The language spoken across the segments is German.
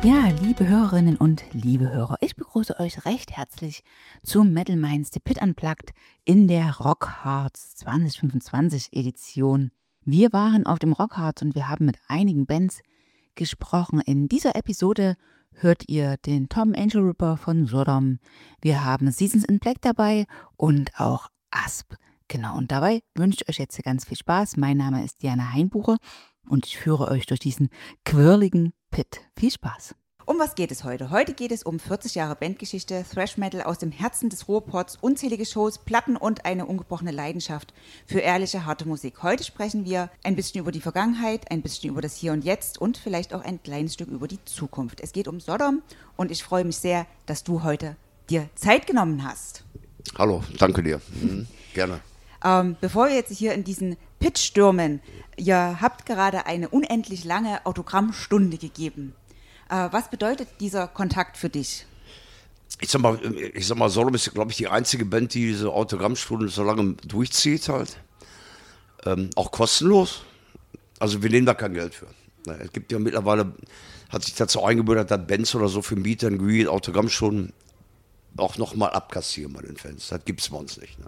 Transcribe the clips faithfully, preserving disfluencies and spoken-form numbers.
Ja, liebe Hörerinnen und liebe Hörer, ich begrüße euch recht herzlich zu Metal Minds The Pit Unplugged in der Rockharz zwanzig fünfundzwanzig Edition. Wir waren auf dem Rockharz und wir haben mit einigen Bands gesprochen. In dieser Episode hört ihr den Tom Angel Ripper von Sodom. Wir haben Seasons in Black dabei und auch Asp. Genau, und dabei wünsche ich euch jetzt ganz viel Spaß. Mein Name ist Diana Heinbuche und ich führe euch durch diesen quirligen Pit. Viel Spaß. Um was geht es heute? Heute geht es um vierzig Jahre Bandgeschichte, Thrash Metal aus dem Herzen des Ruhrpots, unzählige Shows, Platten und eine ungebrochene Leidenschaft für ehrliche, harte Musik. Heute sprechen wir ein bisschen über die Vergangenheit, ein bisschen über das Hier und Jetzt und vielleicht auch ein kleines Stück über die Zukunft. Es geht um Sodom und ich freue mich sehr, dass du heute dir Zeit genommen hast. Hallo, danke dir. Mhm, gerne. Ähm, bevor wir jetzt hier in diesen Pit stürmen, ihr habt gerade eine unendlich lange Autogrammstunde gegeben. Äh, was bedeutet dieser Kontakt für dich? Ich sag mal, ich sag mal, Sodom ist, glaube ich, die einzige Band, die diese Autogrammstunde so lange durchzieht halt. Ähm, auch kostenlos. Also wir nehmen da kein Geld für. Es gibt ja mittlerweile, hat sich dazu eingebürgert, dass Bands oder so für Meet and Greet Autogrammstunden auch nochmal abkassieren bei den Fans. Das gibt's bei uns nicht. Ne?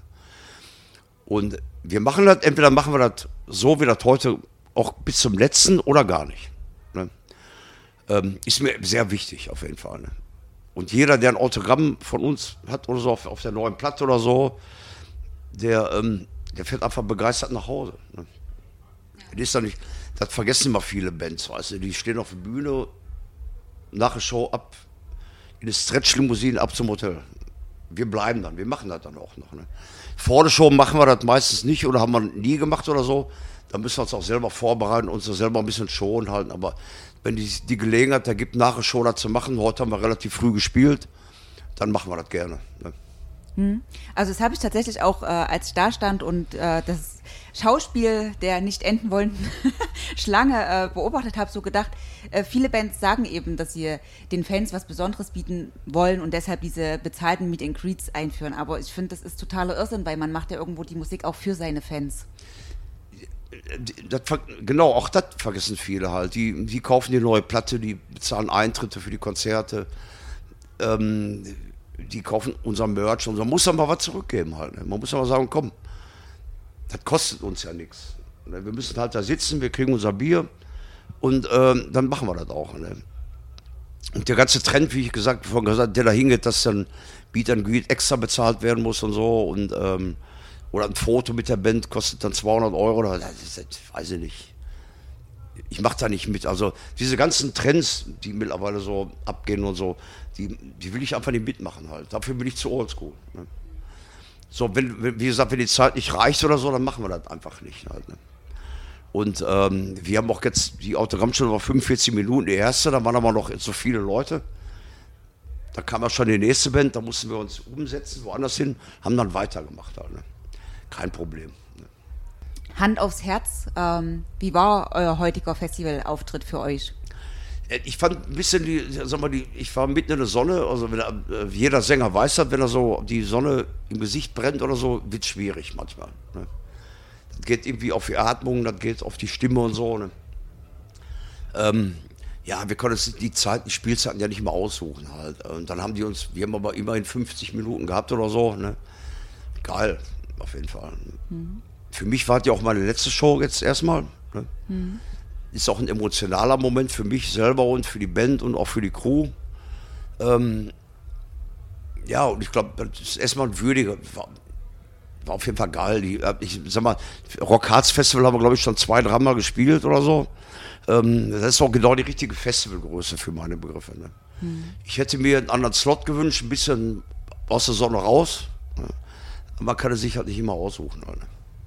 Und wir machen das, entweder machen wir das so, wie das heute auch bis zum letzten oder gar nicht. Ne? Ähm, ist mir sehr wichtig auf jeden Fall. Ne? Und jeder, der ein Autogramm von uns hat oder so auf, auf der neuen Platte oder so, der, ähm, der fährt einfach begeistert nach Hause. Ne? Das ist doch nicht, das vergessen immer viele Bands, weißt du, die stehen auf der Bühne, nach der Show ab, in eine Stretch-Limousine ab zum Hotel. Wir bleiben dann, wir machen das dann auch noch. Ne? Vor der Show machen wir das meistens nicht oder haben wir nie gemacht oder so. Da müssen wir uns auch selber vorbereiten, uns selber ein bisschen schonen halten. Aber wenn die, die Gelegenheit da gibt, nach der Show das zu machen, heute haben wir relativ früh gespielt, dann machen wir das gerne. Ne? Also das habe ich tatsächlich auch, äh, als ich da stand und äh, das Schauspiel der nicht enden wollenden Schlange äh, beobachtet habe, so gedacht, äh, viele Bands sagen eben, dass sie den Fans was Besonderes bieten wollen und deshalb diese bezahlten Meet and Greets einführen. Aber ich finde, das ist totaler Irrsinn, weil man macht ja irgendwo die Musik auch für seine Fans. Das, genau, auch das vergessen viele halt. Die, die kaufen die neue Platte, die bezahlen Eintritte für die Konzerte, ähm, die kaufen unser Merch und man muss dann mal was zurückgeben halt. Ne? Man muss aber sagen, komm, das kostet uns ja nichts. Ne? Wir müssen halt da sitzen, wir kriegen unser Bier und ähm, dann machen wir das auch. Ne? Und der ganze Trend, wie ich gesagt habe, der da hingeht, dass dann Meet and Greet extra bezahlt werden muss und so und ähm, oder ein Foto mit der Band kostet dann zweihundert Euro, oder das, das weiß ich nicht. Ich mache da nicht mit. Also diese ganzen Trends, die mittlerweile so abgehen und so, die, die will ich einfach nicht mitmachen halt. Dafür bin ich zu oldschool. Ne? So, wenn, wenn, wie gesagt, wenn die Zeit nicht reicht oder so, dann machen wir das einfach nicht halt. Ne? Und ähm, wir haben auch jetzt, die Autogrammstunde war fünfundvierzig Minuten, die erste, da waren aber noch so viele Leute. Da kam ja schon die nächste Band, da mussten wir uns umsetzen, woanders hin, haben dann weitergemacht halt. Ne? Kein Problem. Ne? Hand aufs Herz, ähm, wie war euer heutiger Festivalauftritt für euch? Ich fand ein bisschen, die, sag mal, die, ich war mitten in der Sonne, also wenn er, jeder Sänger weiß das, wenn er so die Sonne im Gesicht brennt oder so, wird es schwierig manchmal. Ne? Das geht irgendwie auf die Atmung, das geht auf die Stimme und so. Ne? Ähm, ja, wir können uns die Zeit, die Spielzeiten ja nicht mehr aussuchen halt. Und dann haben die uns, wir haben aber immerhin fünfzig Minuten gehabt oder so. Ne? Geil, auf jeden Fall. Mhm. Für mich war das ja auch meine letzte Show jetzt erstmal. Ne? Mhm. Ist auch ein emotionaler Moment für mich selber und für die Band und auch für die Crew. Ähm, ja, und ich glaube, das ist erstmal ein würdiger, war, war auf jeden Fall geil. Die, ich sag mal, Rockharz Festival haben wir, glaube ich, schon zwei, dreimal gespielt oder so. Ähm, das ist auch genau die richtige Festivalgröße für meine Begriffe. Ne? Hm. Ich hätte mir einen anderen Slot gewünscht, ein bisschen aus der Sonne raus. Ne? Aber man kann es sich halt nicht immer aussuchen. Ne?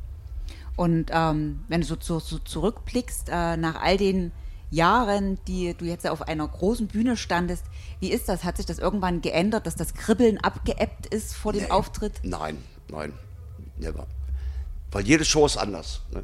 Und ähm, wenn du so, zu, so zurückblickst, äh, nach all den Jahren, die du jetzt auf einer großen Bühne standest, wie ist das? Hat sich das irgendwann geändert, dass das Kribbeln abgeebbt ist vor dem nee, Auftritt? Nein, nein, never. Weil jede Show ist anders. Ne?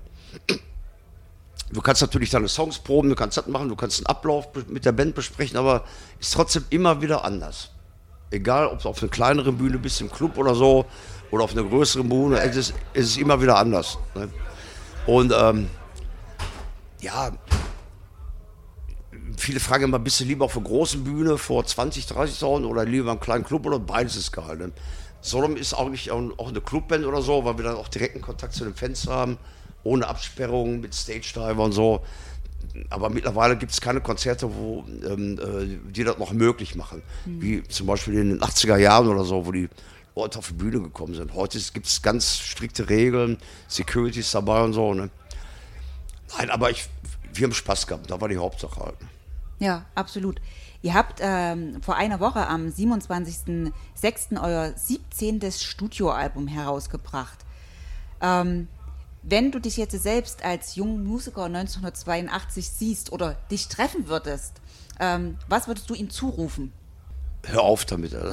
Du kannst natürlich deine Songs proben, du kannst das machen, du kannst einen Ablauf mit der Band besprechen, aber ist trotzdem immer wieder anders. Egal, ob du auf einer kleineren Bühne bist, im Club oder so, oder auf einer größeren Bühne, es ist, es ist immer wieder anders. Ne? Und ähm, ja, viele fragen immer, bist du lieber auf einer großen Bühne vor zwanzig, dreißigtausend oder lieber im kleinen Club oder beides ist geil. Ne? Sodom ist eigentlich auch eine Clubband oder so, weil wir dann auch direkten Kontakt zu den Fans haben, ohne Absperrungen, mit Stage-Diver und so. Aber mittlerweile gibt es keine Konzerte, wo ähm, die das noch möglich machen. Mhm. Wie zum Beispiel in den achtziger Jahren oder so, wo die Leute auf die Bühne gekommen sind. Heute gibt es ganz strikte Regeln, Securities dabei und so. Ne? Nein, aber ich, wir haben Spaß gehabt, da war die Hauptsache halt. Ja, absolut. Ihr habt ähm, vor einer Woche am siebenundzwanzigsten sechsten euer siebzehntes Studioalbum herausgebracht. Ähm, wenn du dich jetzt selbst als jungen Musiker neunzehnhundertzweiundachtzig siehst oder dich treffen würdest, ähm, was würdest du ihm zurufen? Hör auf damit. Also.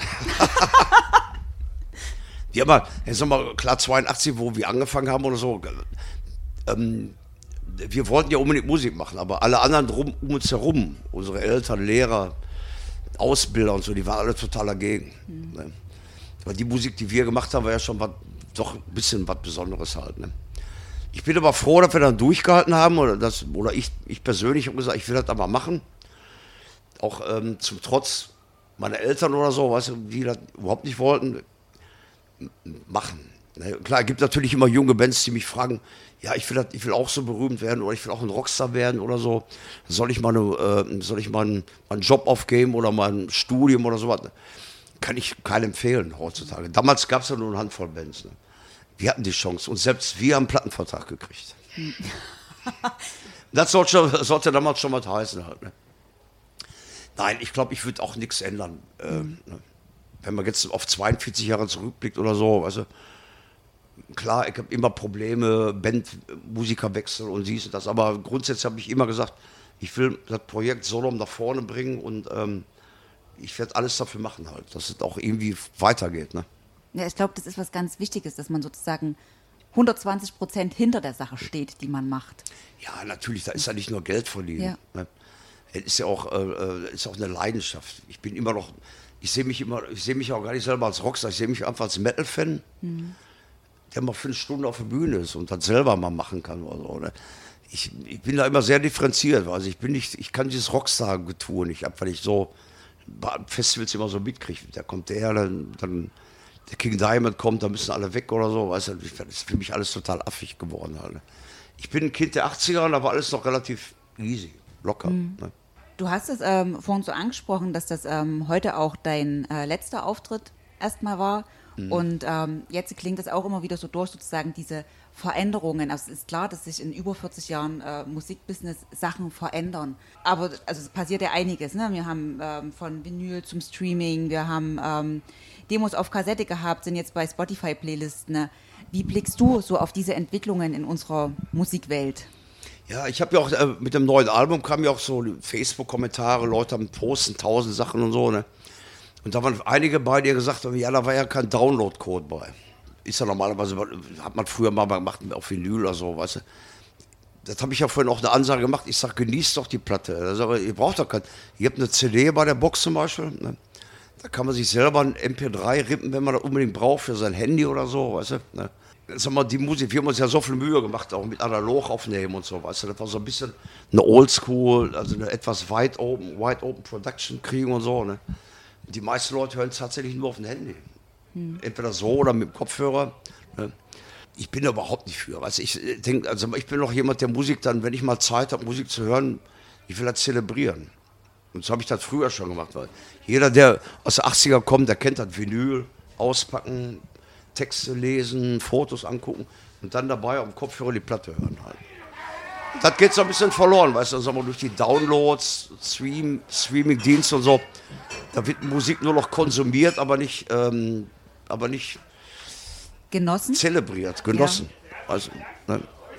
Ja, aber jetzt nochmal klar, zweiundachtzig, wo wir angefangen haben oder so, ähm, wir wollten ja unbedingt Musik machen, aber alle anderen drum, um uns herum, unsere Eltern, Lehrer, Ausbilder und so, die waren alle total dagegen. Mhm. Ne? Aber die Musik, die wir gemacht haben, war ja schon was, doch ein bisschen was Besonderes halt. Ne? Ich bin aber froh, dass wir dann durchgehalten haben, oder, das, oder ich, ich persönlich habe gesagt, ich will das aber machen. Auch ähm, zum Trotz meiner Eltern oder so, weißt du, die das überhaupt nicht wollten, machen. Ne? Klar, es gibt natürlich immer junge Bands, die mich fragen, ja, ich will, das, ich will auch so berühmt werden oder ich will auch ein Rockstar werden oder so. Soll ich mal, eine, äh, soll ich mal einen, mal einen Job aufgeben oder mal ein Studium oder sowas? Kann ich keinem empfehlen heutzutage. Damals gab es ja nur eine Handvoll Bands. Ne? Wir hatten die Chance und selbst wir haben einen Plattenvertrag gekriegt. Das sollte, sollte damals schon was heißen halt. Ne? Nein, ich glaube, ich würde auch nichts ändern. Mhm. Ähm, ne? Wenn man jetzt auf zweiundvierzig Jahre zurückblickt oder so, weißt du, klar, ich habe immer Probleme, Bandmusikerwechsel und dies und das, aber grundsätzlich habe ich immer gesagt, ich will das Projekt Sodom nach vorne bringen und ähm, ich werde alles dafür machen halt, dass es auch irgendwie weitergeht. Ne? Ja, ich glaube, das ist was ganz Wichtiges, dass man sozusagen hundertzwanzig Prozent hinter der Sache steht, die man macht. Ja, natürlich, da ist ja nicht nur Geld verdienen. Ja. Ne? Es ist ja auch, äh, ist auch eine Leidenschaft. Ich bin immer noch, ich sehe mich immer, ich sehe mich auch gar nicht selber als Rockstar, ich sehe mich einfach als Metal-Fan. Mhm. Der mal fünf Stunden auf der Bühne ist und das selber mal machen kann oder so. Ne? Ich, ich bin da immer sehr differenziert, also ich bin nicht, ich kann dieses Rockstar-Getue nicht ab, weil ich so bei Festivals immer so mitkriege. Da kommt der, dann, dann der King Diamond kommt, da müssen alle weg oder so. Weißt du, das ist für mich alles total affig geworden. Halt, ne? Ich bin ein Kind der achtziger und da war alles noch relativ easy, locker. Mhm. Ne? Du hast es ähm, vorhin so angesprochen, dass das ähm, heute auch dein äh, letzter Auftritt erstmal war. Mhm. Und ähm, jetzt klingt das auch immer wieder so durch, sozusagen diese Veränderungen. Also es ist klar, dass sich in über vierzig Jahren äh, Musikbusiness Sachen verändern. Aber also es passiert ja einiges. Ne? Wir haben ähm, von Vinyl zum Streaming, wir haben ähm, Demos auf Kassette gehabt, sind jetzt bei Spotify-Playlisten. Ne? Wie blickst du so auf diese Entwicklungen in unserer Musikwelt? Ja, ich habe ja auch, äh, mit dem neuen Album kamen ja auch so Facebook-Kommentare, Leute haben posten tausend Sachen und so, ne? Und da waren einige bei, die gesagt haben, ja, da war ja kein Download-Code bei. Ist ja normalerweise, hat man früher mal gemacht, auf Vinyl oder so, weißt du. Das habe ich ja vorhin auch eine Ansage gemacht. Ich sage, genießt doch die Platte. Also, ihr braucht doch kein, ihr habt eine C D bei der Box zum Beispiel, ne? Da kann man sich selber ein M P drei rippen, wenn man das unbedingt braucht für sein Handy oder so, weißt du. Ne? Sag mal, die Musik, wir haben uns ja so viel Mühe gemacht, auch mit analog aufnehmen und so, weißt du. Das war so ein bisschen eine Oldschool, also eine etwas wide open, wide open Production kriegen und so, ne. Die meisten Leute hören es tatsächlich nur auf dem Handy. Hm. Entweder so oder mit dem Kopfhörer. Ne? Ich bin da überhaupt nicht für. Weißt, ich denk, also ich bin doch jemand, der Musik dann, wenn ich mal Zeit habe, Musik zu hören, ich will das zelebrieren. Und so habe ich das früher schon gemacht. Weil jeder, der aus den achtziger kommt, der kennt das Vinyl, auspacken, Texte lesen, Fotos angucken und dann dabei auf dem Kopfhörer die Platte hören halt. Das geht so ein bisschen verloren, weißt du, sagen wir, durch die Downloads, Stream, Streaming-Dienste und so. Da wird Musik nur noch konsumiert, aber nicht, ähm, aber nicht genossen? Zelebriert, genossen. Ja. Also, ne?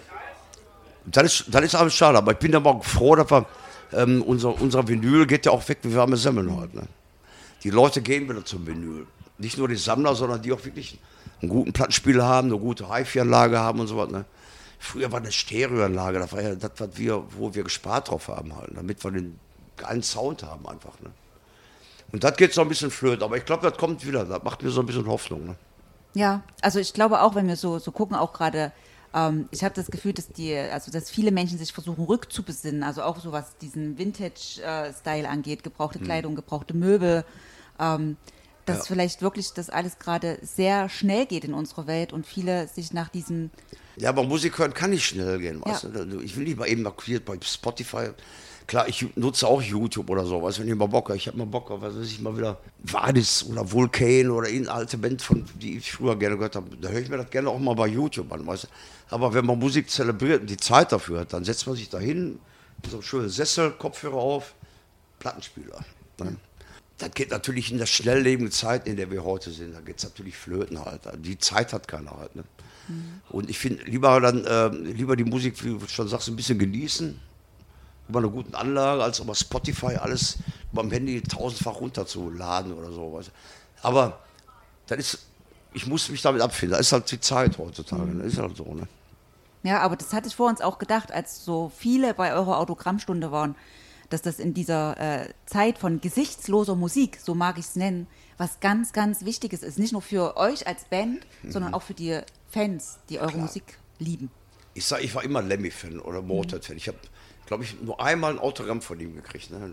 Das ist, das ist alles schade, aber ich bin aber froh, dass wir, ähm, unser, unser Vinyl geht ja auch weg, wie warme Semmeln heute. Ne? Die Leute gehen wieder zum Vinyl. Nicht nur die Sammler, sondern die auch wirklich einen guten Plattenspieler haben, eine gute Hi-Fi-Anlage haben und so was. Ne? Früher war eine Stereoanlage, das war ja das, was wir, wo wir gespart drauf haben, halt, damit wir den geilen Sound haben einfach. Ne? Und das geht so ein bisschen flöten, aber ich glaube, das kommt wieder, das macht mir so ein bisschen Hoffnung. Ne? Ja, also ich glaube auch, wenn wir so, so gucken, auch gerade Ähm, ich habe das Gefühl, dass die, also dass viele Menschen sich versuchen rückzubesinnen, also auch so was diesen Vintage-Style angeht, gebrauchte Hm. Kleidung, gebrauchte Möbel, ähm, dass Ja. vielleicht wirklich das alles gerade sehr schnell geht in unserer Welt und viele sich nach diesem Ja, aber Musik hören kann nicht schnell gehen, weißt Ja. du? Ich will nicht mal eben markiert bei Spotify. Klar, ich nutze auch YouTube oder so, weißt du, wenn ich mal Bock habe. Ich habe mal Bock auf, was weiß ich, mal wieder Vadis oder Vulcan oder eine alte Band, von, die ich früher gerne gehört habe. Da höre ich mir das gerne auch mal bei YouTube an, weißt du? Aber wenn man Musik zelebriert und die Zeit dafür hat, dann setzt man sich da hin, so einen schönen Sessel, Kopfhörer auf, Plattenspieler. Ne? Das geht natürlich in der schnelllebigen Zeit, in der wir heute sind, da geht es natürlich flöten halt. Die Zeit hat keiner halt. Ne? Mhm. Und ich finde, lieber dann, äh, lieber die Musik, wie du schon sagst, ein bisschen genießen, über eine gute Anlage, als über Spotify alles beim Handy tausendfach runterzuladen oder so. Weißt du? Aber das ist, ich muss mich damit abfinden, das ist halt die Zeit heutzutage, mhm. Das ist halt so. Ne? Ja, aber das hatte ich vor uns auch gedacht, als so viele bei eurer Autogrammstunde waren, dass das in dieser äh, Zeit von gesichtsloser Musik, so mag ich es nennen, was ganz, ganz Wichtiges ist. Nicht nur für euch als Band, mhm. sondern auch für die Fans, die eure Klar. Musik lieben. Ich sag, ich war immer Lemmy-Fan oder Motorhead-Fan. Ich habe, glaube ich, nur einmal ein Autogramm von ihm gekriegt. Ne?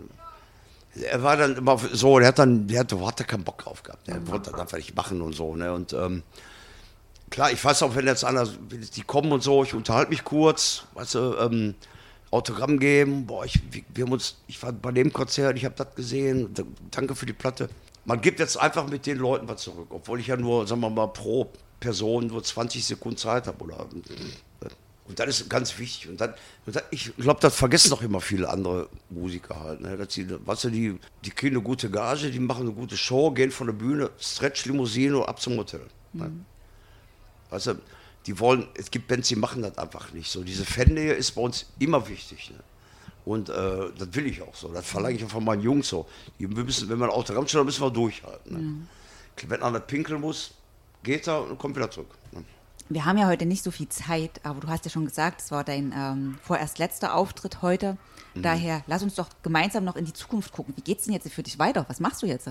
Er war dann immer so, der hat dann, der hatte, hatte keinen Bock drauf gehabt. Der mhm. wollte das einfach nicht machen und so. Ne? Und ähm, klar, ich weiß auch, wenn jetzt einer, die kommen und so, ich unterhalte mich kurz, weißt du, ähm, Autogramm geben, boah, ich, wir haben uns, ich war bei dem Konzert, ich habe das gesehen, danke für die Platte. Man gibt jetzt einfach mit den Leuten was zurück, obwohl ich ja nur, sagen wir mal, pro Person nur zwanzig Sekunden Zeit habe. Oder, und das ist ganz wichtig. Und dann, und dann, ich glaube, das vergessen noch immer viele andere Musiker halt. Ne? Dass sie, weißt du, die, die kriegen eine gute Gage, die machen eine gute Show, gehen von der Bühne, Stretch, Limousine, ab zum Hotel. Mhm. Ne? Weißt du, die wollen, es gibt Bands, die machen das einfach nicht so. Diese Fannähe ist bei uns immer wichtig. Ne? Und äh, das will ich auch so. Das verlange ich auch von meinen Jungs so. Die, wir müssen, wenn wir ein Autogramm stellen, müssen wir durchhalten. Ne? Mhm. Wenn einer pinkeln muss, geht er und kommt wieder zurück. Ne? Wir haben ja heute nicht so viel Zeit, aber du hast ja schon gesagt, es war dein ähm, vorerst letzter Auftritt heute. Mhm. Daher lass uns doch gemeinsam noch in die Zukunft gucken. Wie geht's denn jetzt für dich weiter? Was machst du jetzt?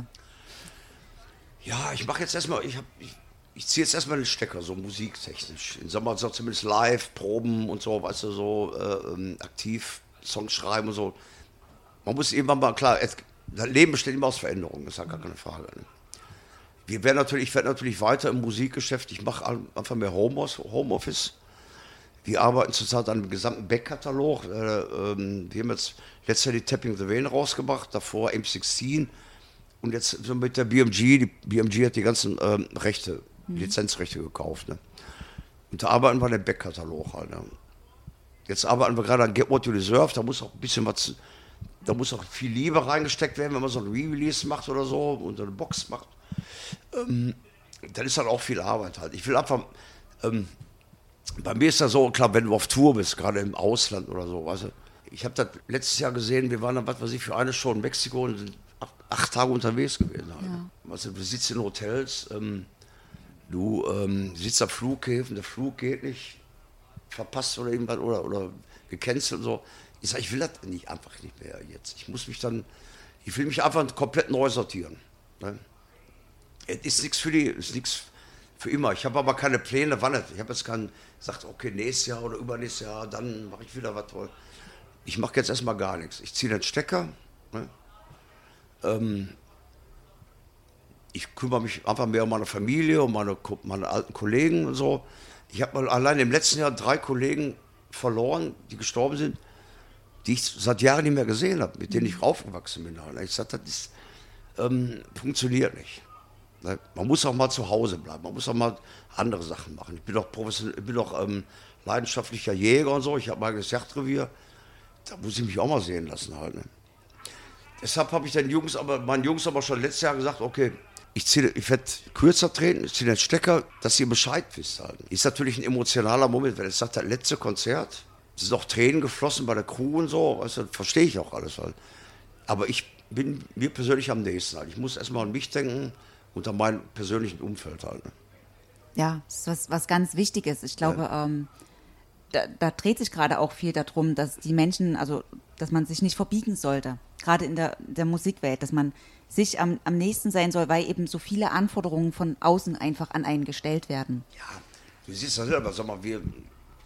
Ja, ich mache jetzt erstmal, ich habe... Ich, Ich ziehe jetzt erstmal den Stecker, so musiktechnisch. In Sommer so zumindest live, Proben und so, weißt du, so äh, aktiv Songs schreiben und so. Man muss irgendwann mal, klar, es, das Leben besteht immer aus Veränderungen, ist ja gar keine Frage. Ne? Wir werden natürlich, ich werde natürlich weiter im Musikgeschäft, ich mache einfach mehr Homeoffice. Wir arbeiten zurzeit an dem gesamten Backkatalog. Äh, ähm, wir haben jetzt letztes Jahr die Tapping the Vein rausgebracht, davor M sechzehn und jetzt so mit der B M G, die B M G hat die ganzen ähm, Rechte, Lizenzrechte gekauft. Ne? Und da arbeiten wir an dem Backkatalog halt. Ne? Jetzt arbeiten wir gerade an Get What You Deserve, da muss auch ein bisschen was, da muss auch viel Liebe reingesteckt werden, wenn man so ein Re-Release macht oder so und eine Box macht. Ähm, dann ist halt auch viel Arbeit halt. Ich will einfach, ähm, bei mir ist das so, klar, wenn du auf Tour bist, gerade im Ausland oder so, weißt du, ich habe das letztes Jahr gesehen, wir waren dann, was weiß ich, für eine Show in Mexiko und sind acht, acht Tage unterwegs gewesen. Halt. Ja. Weißt du, du sitzt in Hotels, ähm, du ähm, sitzt am Flughäfen, der Flug geht nicht, verpasst oder irgendwas oder, oder gecancelt und so. Ich sage, ich will das nicht, einfach nicht mehr jetzt. Ich muss mich dann, ich will mich einfach komplett neu sortieren. Ne? Es ist nichts für die, ist nichts für immer. Ich habe aber keine Pläne, wann nicht. Ich habe jetzt keinen, gesagt, okay, nächstes Jahr oder übernächstes Jahr, dann mache ich wieder was toll. Ich mache jetzt erstmal gar nichts. Ich ziehe den Stecker. Ne? Ähm, ich kümmere mich einfach mehr um meine Familie, um meine, meine alten Kollegen und so. Ich habe mal allein im letzten Jahr drei Kollegen verloren, die gestorben sind, die ich seit Jahren nicht mehr gesehen habe, mit denen ich aufgewachsen bin. Ich sage, das ist, ähm, funktioniert nicht. Man muss auch mal zu Hause bleiben, man muss auch mal andere Sachen machen. Ich bin doch professionell, ich bin doch ähm, leidenschaftlicher Jäger und so, ich habe mein eigenes Jagdrevier, da muss ich mich auch mal sehen lassen halt. Ne? Deshalb habe ich den Jungs, aber meinen Jungs aber schon letztes Jahr gesagt, okay, ich, ziehe, ich werde kürzer treten, ich ziehe den Stecker, dass ihr Bescheid wisst halt. Ist natürlich ein emotionaler Moment, wenn es sagt, das letzte Konzert, es sind auch Tränen geflossen bei der Crew und so, weißt du, verstehe ich auch alles halt. Aber ich bin mir persönlich am nächsten halt. Ich muss erstmal an mich denken, unter meinem persönlichen Umfeld halt. Ne? Ja, das ist was, was ganz Wichtiges. Ich glaube, ja. ähm, da, da dreht sich gerade auch viel darum, dass die Menschen, also dass man sich nicht verbiegen sollte, gerade in der, der Musikwelt, dass man sich am, am nächsten sein soll, weil eben so viele Anforderungen von außen einfach an einen gestellt werden. Ja, du siehst das selber, sag mal, wir,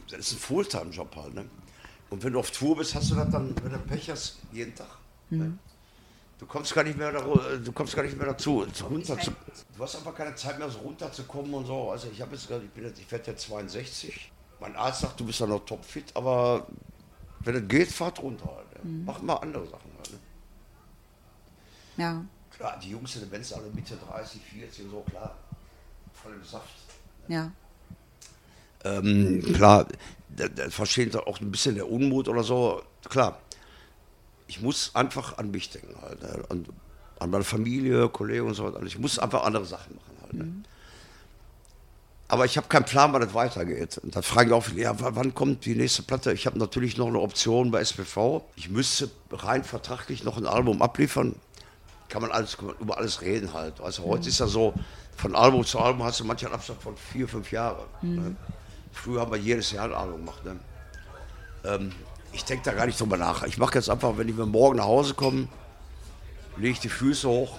das ist ein Fulltime-Job halt, ne? Und wenn du auf Tour bist, hast du das dann, wenn du Pech hast, jeden Tag. Mhm. Ne? Du kommst gar nicht mehr, da, du kommst gar nicht mehr dazu, runter zu, du hast einfach keine Zeit mehr, so runterzukommen und so. Also ich habe jetzt, ich bin jetzt, ich werde jetzt zweiundsechzig. Mein Arzt sagt, du bist ja noch topfit, aber wenn es geht, fahrt runter halt. Ne? Mhm. Mach mal andere Sachen halt. Ne? Ja. Klar, die Jungs sind, wenn es alle Mitte dreißig, vierzig, so klar, voll im Saft. Ja. Ähm, klar, da, da versteht auch ein bisschen der Unmut oder so. Klar, ich muss einfach an mich denken halt, ne? an, an meine Familie, Kollegen und so weiter. Ich muss einfach andere Sachen machen halt. Ne? Mhm. Aber ich habe keinen Plan, wann das weitergeht. Und da fragen auch viele, ja, wann kommt die nächste Platte? Ich habe natürlich noch eine Option bei S P V. Ich müsste rein vertraglich noch ein Album abliefern. Kann man alles, kann man über alles reden halt. Also mhm. heute ist ja so, von Album zu Album hast du manchmal einen Abstand von vier, fünf Jahren. Mhm. Ne? Früher haben wir jedes Jahr ein Album gemacht. Ne? Ähm, ich denke da gar nicht drüber nach. Ich mache jetzt einfach, wenn ich mir morgen nach Hause komme, lege ich die Füße hoch,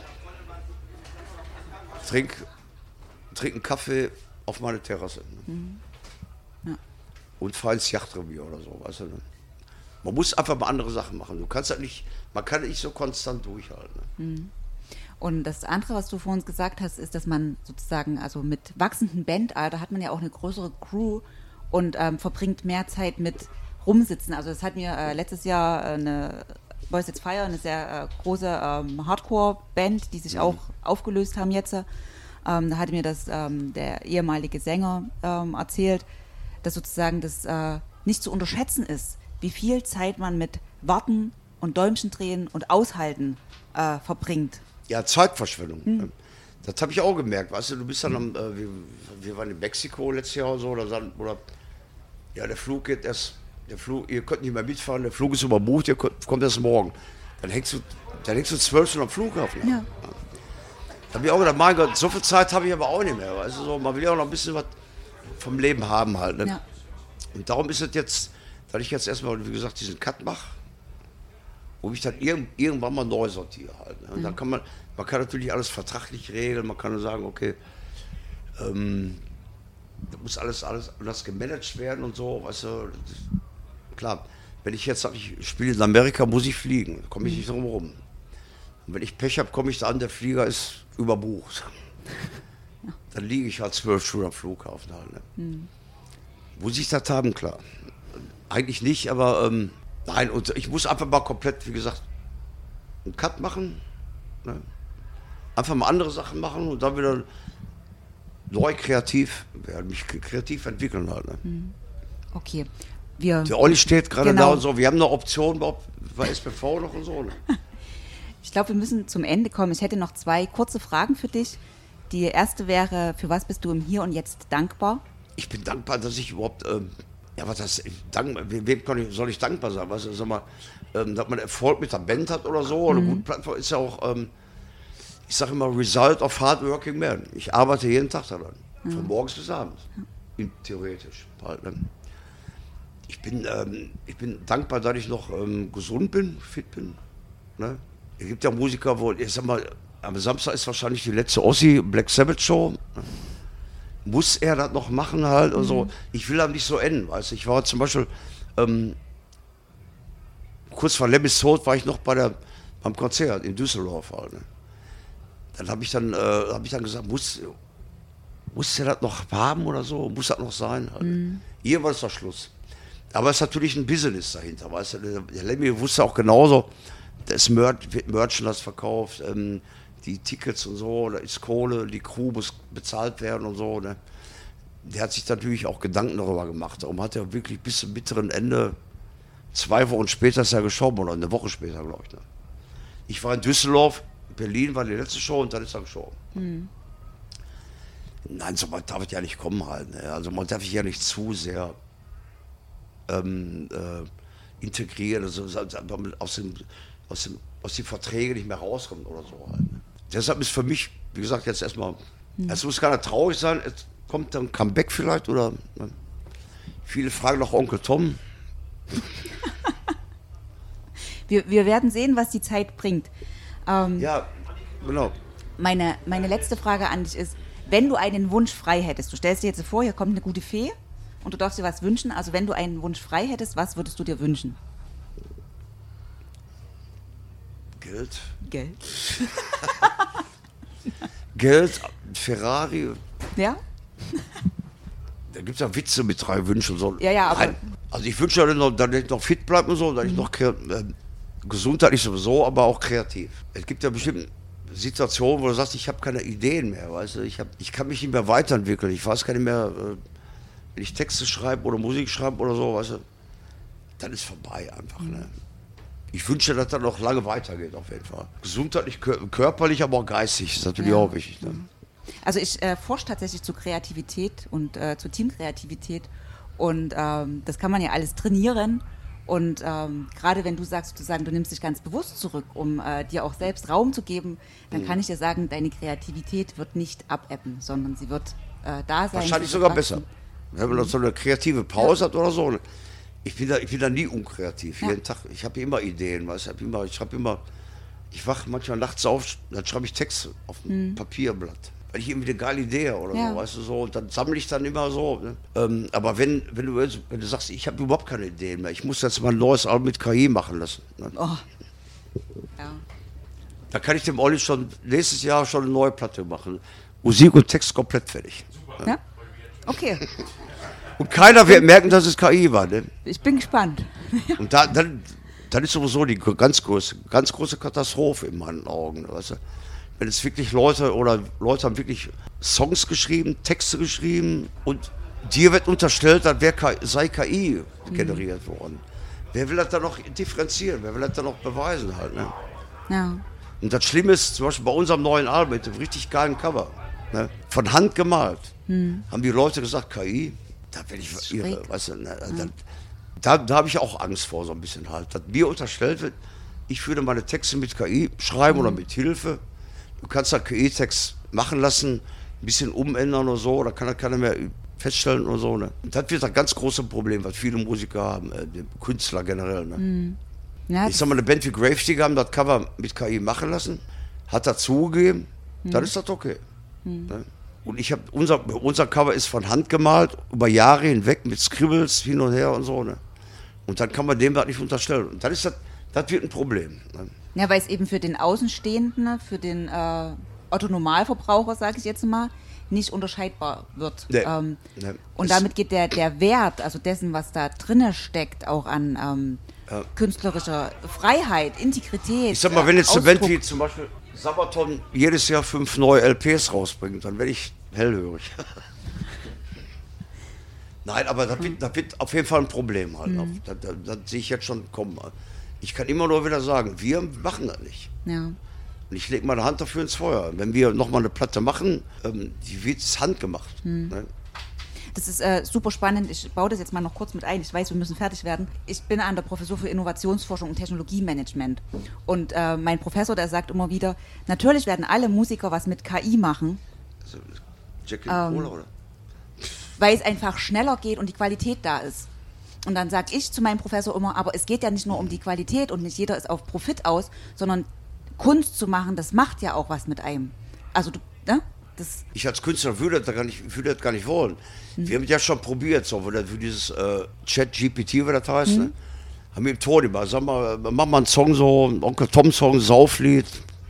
trinke trink einen Kaffee auf meine Terrasse. Ne? Mhm. Ja. Und fahre ins Yachtrevier oder so. Weißt du, ne? Man muss einfach mal andere Sachen machen. Du kannst halt nicht, man kann nicht so konstant durchhalten. Ne? Mhm. Und das andere, was du vorhin gesagt hast, ist, dass man sozusagen, also mit wachsendem Bandalter hat man ja auch eine größere Crew und ähm, verbringt mehr Zeit mit Rumsitzen. Also das hat mir äh, letztes Jahr äh, eine Boys It's Fire, eine sehr äh, große ähm, Hardcore-Band, die sich mhm. auch aufgelöst haben jetzt. Ähm, da hatte mir das ähm, der ehemalige Sänger ähm, erzählt, dass sozusagen das äh, nicht zu unterschätzen ist, wie viel Zeit man mit Warten und Däumchen drehen und Aushalten äh, verbringt. Ja, Zeitverschwendung. Hm. Das habe ich auch gemerkt. Weißt du, du bist dann, am, äh, wir, wir waren in Mexiko letztes Jahr oder so, oder, oder ja, der Flug geht erst, der Flug, ihr könnt nicht mehr mitfahren, der Flug ist überbucht, ihr könnt, kommt erst morgen. Dann hängst du, dann hängst du zwölf Stunden am Flughafen. Ja. Da habe ich auch gedacht, mein Gott, so viel Zeit habe ich aber auch nicht mehr. Weißt du, so, man will ja auch noch ein bisschen was vom Leben haben halt. Ne? Ja. Und darum ist es jetzt, dass ich jetzt erstmal, wie gesagt, diesen Cut mache, wo ich dann irg- irgendwann mal neu sortiere halt. Ne? Und mhm. dann kann man, man kann natürlich alles vertraglich regeln, man kann nur sagen, okay, ähm, da muss alles, alles anders gemanagt werden und so, weißt du. Klar, wenn ich jetzt sage, ich spiele in Amerika, muss ich fliegen, da komme ich nicht drum herum. Und wenn ich Pech habe, komme ich da an, der Flieger ist überbucht. Dann liege ich halt zwölf Stunden am Flughafen halt. Ne? Mhm. Muss ich das haben, klar. Eigentlich nicht, aber ähm, nein, und ich muss einfach mal komplett, wie gesagt, einen Cut machen. Ne? Einfach mal andere Sachen machen und dann wieder neu kreativ, ja, mich kreativ entwickeln halt. Ne? Okay. Wir, der Olli steht gerade genau. da und so, wir haben noch Optionen bei, bei S P V noch und so. Ne? Ich glaube, wir müssen zum Ende kommen. Ich hätte noch zwei kurze Fragen für dich. Die erste wäre, für was bist du im Hier und Jetzt dankbar? Ich bin dankbar, dass ich überhaupt, ähm, ja, was das, dank, wem kann ich, soll ich dankbar sein? Weißt du, sag mal, ähm, dass man Erfolg mit der Band hat oder so, oder mhm. eine gute Plattform ist ja auch, ähm, ich sage immer, Result of Hardworking Man. Ich arbeite jeden Tag daran, mhm. von morgens bis abends, mhm. theoretisch. Halt, ne? Ich bin, ähm, ich bin dankbar, dass ich noch ähm, gesund bin, fit bin. Ne? Es gibt ja Musiker, wo, ich sag mal, am Samstag ist wahrscheinlich die letzte Ossi Black Sabbath Show. Muss er das noch machen halt und mhm. so. Ich will das nicht so enden, weißt du. Ich war zum Beispiel, ähm, kurz vor Lemmys Tod war ich noch bei der, beim Konzert in Düsseldorf halt. Ne? Dann habe ich dann, äh, hab ich dann gesagt, muss, muss er das noch haben oder so? Muss das noch sein halt. Mhm. Irgendwann ist das Schluss. Aber es ist natürlich ein Business dahinter, weißt du. Der, der Lemmy wusste auch genauso, da ist Merch, wird Merchandise verkauft, ähm, die Tickets und so, da ist Kohle, die Crew muss bezahlt werden und so. Ne? Der hat sich natürlich auch Gedanken darüber gemacht. Darum hat er wirklich bis zum bitteren Ende, zwei Wochen später ist er gestorben, oder eine Woche später, glaube ich. Ne? Ich war in Düsseldorf, Berlin war die letzte Show und dann ist er gestorben. Mhm. Nein, so weit darf ich ja nicht kommen halt. Ne? Also man darf sich ja nicht zu sehr ähm, äh, integrieren, also aus dem, aus dem aus den Verträgen nicht mehr rauskommt oder so halt. Ne? Deshalb ist für mich, wie gesagt, jetzt erstmal, mhm. es muss keiner traurig sein, es kommt dann ein Comeback vielleicht oder ne? Viele fragen nach Onkel Tom. wir, wir werden sehen, was die Zeit bringt. Ähm, ja, genau. Meine, meine letzte Frage an dich ist, wenn du einen Wunsch frei hättest, du stellst dir jetzt vor, hier kommt eine gute Fee und du darfst dir was wünschen. Also wenn du einen Wunsch frei hättest, was würdest du dir wünschen? Geld. Geld. Geld, Ferrari. Ja? Da gibt es ja Witze mit drei Wünschen. So. Ja, ja, aber... Nein. Also ich wünsche ja, noch, dass ich noch fit bleibe und so, dass mhm. ich noch äh, gesundheitlich sowieso, aber auch kreativ. Es gibt ja bestimmt Situationen, wo du sagst, ich habe keine Ideen mehr, weißt du, ich, hab, ich kann mich nicht mehr weiterentwickeln, ich weiß gar nicht mehr, äh, wenn ich Texte schreibe oder Musik schreibe oder so, weißt du, dann ist vorbei einfach, mhm. ne? Ich wünsche, dass das noch lange weitergeht, auf jeden Fall. Gesundheitlich, körperlich, aber auch geistig, ist natürlich ja. auch wichtig. Ne? Also ich äh, forsche tatsächlich zu Kreativität und äh, zu Teamkreativität und ähm, das kann man ja alles trainieren und ähm, gerade wenn du sagst, sozusagen, du nimmst dich ganz bewusst zurück, um äh, dir auch selbst Raum zu geben, dann mhm. kann ich dir sagen, deine Kreativität wird nicht abebben, sondern sie wird äh, da sein. Wahrscheinlich sogar besser, wenn man mhm. so eine kreative Pause ja. hat oder so. Ich bin da, ich bin da nie unkreativ, ja. jeden Tag. Ich habe immer Ideen, weißt, ich habe immer, ich habe immer, ich wache manchmal nachts auf, dann schreibe ich Texte auf ein mhm. Papierblatt. Weil ich irgendwie eine geile Idee oder ja. so, weißt du, so, und dann sammle ich dann immer so. Ne? Ähm, aber wenn, wenn, du, wenn du sagst, ich habe überhaupt keine Ideen mehr, ich muss jetzt mal ein neues Album mit K I machen lassen. Ne? Oh. Ja. Da kann ich dem Olli schon nächstes Jahr schon eine neue Platte machen. Musik und Text komplett fertig. Ja? Ja? Okay. Und keiner wird merken, dass es K I war. Ne? Ich bin gespannt. Und da, dann, dann ist sowieso die ganz große, ganz große Katastrophe in meinen Augen. Weißt du? Wenn es wirklich Leute oder Leute haben wirklich Songs geschrieben, Texte geschrieben und dir wird unterstellt, dann wär, sei K I generiert mhm. worden. Wer will das dann noch differenzieren? Wer will das dann noch beweisen halt? Ne? Ja. Und das Schlimme ist, zum Beispiel bei unserem neuen Album mit dem richtig geilen Cover, ne? Von Hand gemalt, mhm. haben die Leute gesagt, K I. Da bin ich irre, weißt du, ne? mhm. Da, da habe ich auch Angst vor, so ein bisschen halt. Dass mir unterstellt wird, ich würde meine Texte mit K I schreiben mhm. oder mit Hilfe. Du kannst da K I-Text machen lassen, ein bisschen umändern oder so, da kann er keiner mehr feststellen oder so. Ne? Und das wird ein ganz großes Problem, was viele Musiker haben, äh, Künstler generell. Ne? Mhm. Ja, ich sag mal, eine Band wie Gravedigger haben das Cover mit K I machen lassen, hat das zugegeben, mhm. dann ist das okay. Mhm. Ne? Und ich habe, unser, unser Cover ist von Hand gemalt, über Jahre hinweg mit Scribbles hin und her und so. Ne? Und dann kann man dem das nicht unterstellen. Und dann ist das, das wird ein Problem. Ne? Ja, weil es eben für den Außenstehenden, für den äh, Otto-Normalverbraucher, sage ich jetzt mal, nicht unterscheidbar wird. Nee, ähm, nee. Und damit geht der, der Wert, also dessen, was da drinne steckt, auch an ähm, ja. künstlerischer Freiheit, Integrität. Ich sag mal, wenn jetzt eine Band wie zum Beispiel Sabaton jedes Jahr fünf neue L Ps rausbringt, dann werde ich hellhörig. Nein, aber das wird, das wird auf jeden Fall ein Problem halt. Mhm. Das, das, das sehe ich jetzt schon kommen. Ich kann immer nur wieder sagen, wir machen das nicht. Ja. Und ich lege meine Hand dafür ins Feuer. Wenn wir nochmal eine Platte machen, ähm, die wird handgemacht. Mhm. Ne? Das ist äh, super spannend. Ich baue das jetzt mal noch kurz mit ein. Ich weiß, wir müssen fertig werden. Ich bin an der Professur für Innovationsforschung und Technologiemanagement. Und äh, mein Professor, der sagt immer wieder, natürlich werden alle Musiker was mit K I machen. Also, Jackie ähm, Cola, oder? Weil es einfach schneller geht und die Qualität da ist. Und dann sage ich zu meinem Professor immer, aber es geht ja nicht nur um die Qualität und nicht jeder ist auf Profit aus, sondern Kunst zu machen, das macht ja auch was mit einem. Also du, ne? Das ich als Künstler würde das gar nicht, würde das gar nicht wollen. Hm. Wir haben ja schon probiert, so, für dieses äh, Chat G P T, wie das heißt, hm. ne? Haben wir im Ton immer, sag mal, mach mal einen Song so, einen Onkel Tom Song, Sauflied,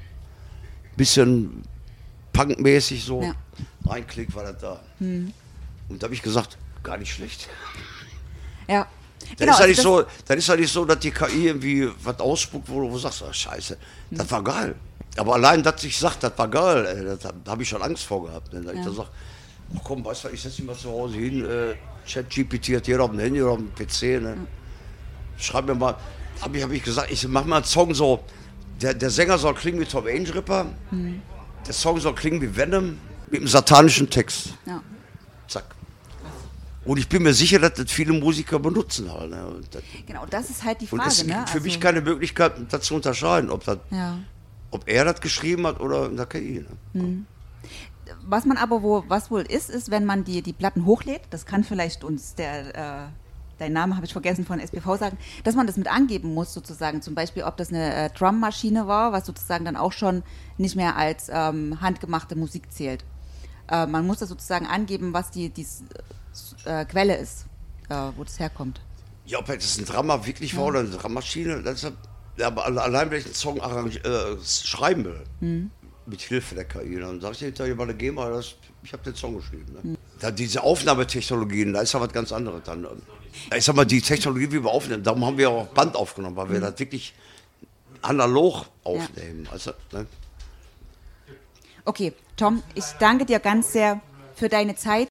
bisschen punkmäßig so, ja. Ein Klick war das da. Hm. Und da habe ich gesagt, gar nicht schlecht. Ja. Dann, Genau, ist ja also nicht so, dann ist ja nicht so, dass die K I irgendwie was ausspuckt, wo du sagst, ach, scheiße, hm. das war geil. Aber allein, dass ich sage, das war geil, ey, da habe ich schon Angst vor gehabt. Ne? Dass ja. ich dann sage, ach komm, weißt du, ich setze mich mal zu Hause hin, äh, Chat G P T hat jeder auf dem Handy oder auf dem P C. Ne? Hm. Schreib mir mal, habe ich, hab ich gesagt, ich mach mal einen Song so, der, der Sänger soll klingen wie Tom Angel Ripper, hm. der Song soll klingen wie Venom, mit einem satanischen Text. Ja. Zack. Und ich bin mir sicher, dass das viele Musiker benutzen halt. Ne? Das, genau, das ist halt die Frage. Und es ne? gibt für also, mich keine Möglichkeit, das zu unterscheiden, ob, das, ja. ob er das geschrieben hat oder in der K I. Ne? Hm. Was man aber wo, was wohl ist, ist, wenn man die, die Platten hochlädt, das kann vielleicht uns der, äh, dein Name habe ich vergessen von S P V sagen, dass man das mit angeben muss sozusagen, zum Beispiel, ob das eine äh, Drummaschine war, was sozusagen dann auch schon nicht mehr als ähm, handgemachte Musik zählt. Äh, man muss das sozusagen angeben, was die, die äh, Quelle ist, äh, wo das herkommt. Ja, ob das ein Drama wirklich war ja. oder eine Dramaschine, das ist, ja, aber allein wenn ich einen Song äh, schreiben will, mhm. mit Hilfe der K I, dann sag ich hinterher, warte, geh mal, das, ich habe den Song geschrieben. Ne? Mhm. Da diese Aufnahmetechnologien, da ist ja was ganz anderes dann. Ich sag mal, die Technologie, wie wir aufnehmen, darum haben wir auch Band aufgenommen, weil wir mhm. das wirklich analog aufnehmen. Ja. Also, ne? Okay, Tom, ich danke dir ganz sehr für deine Zeit.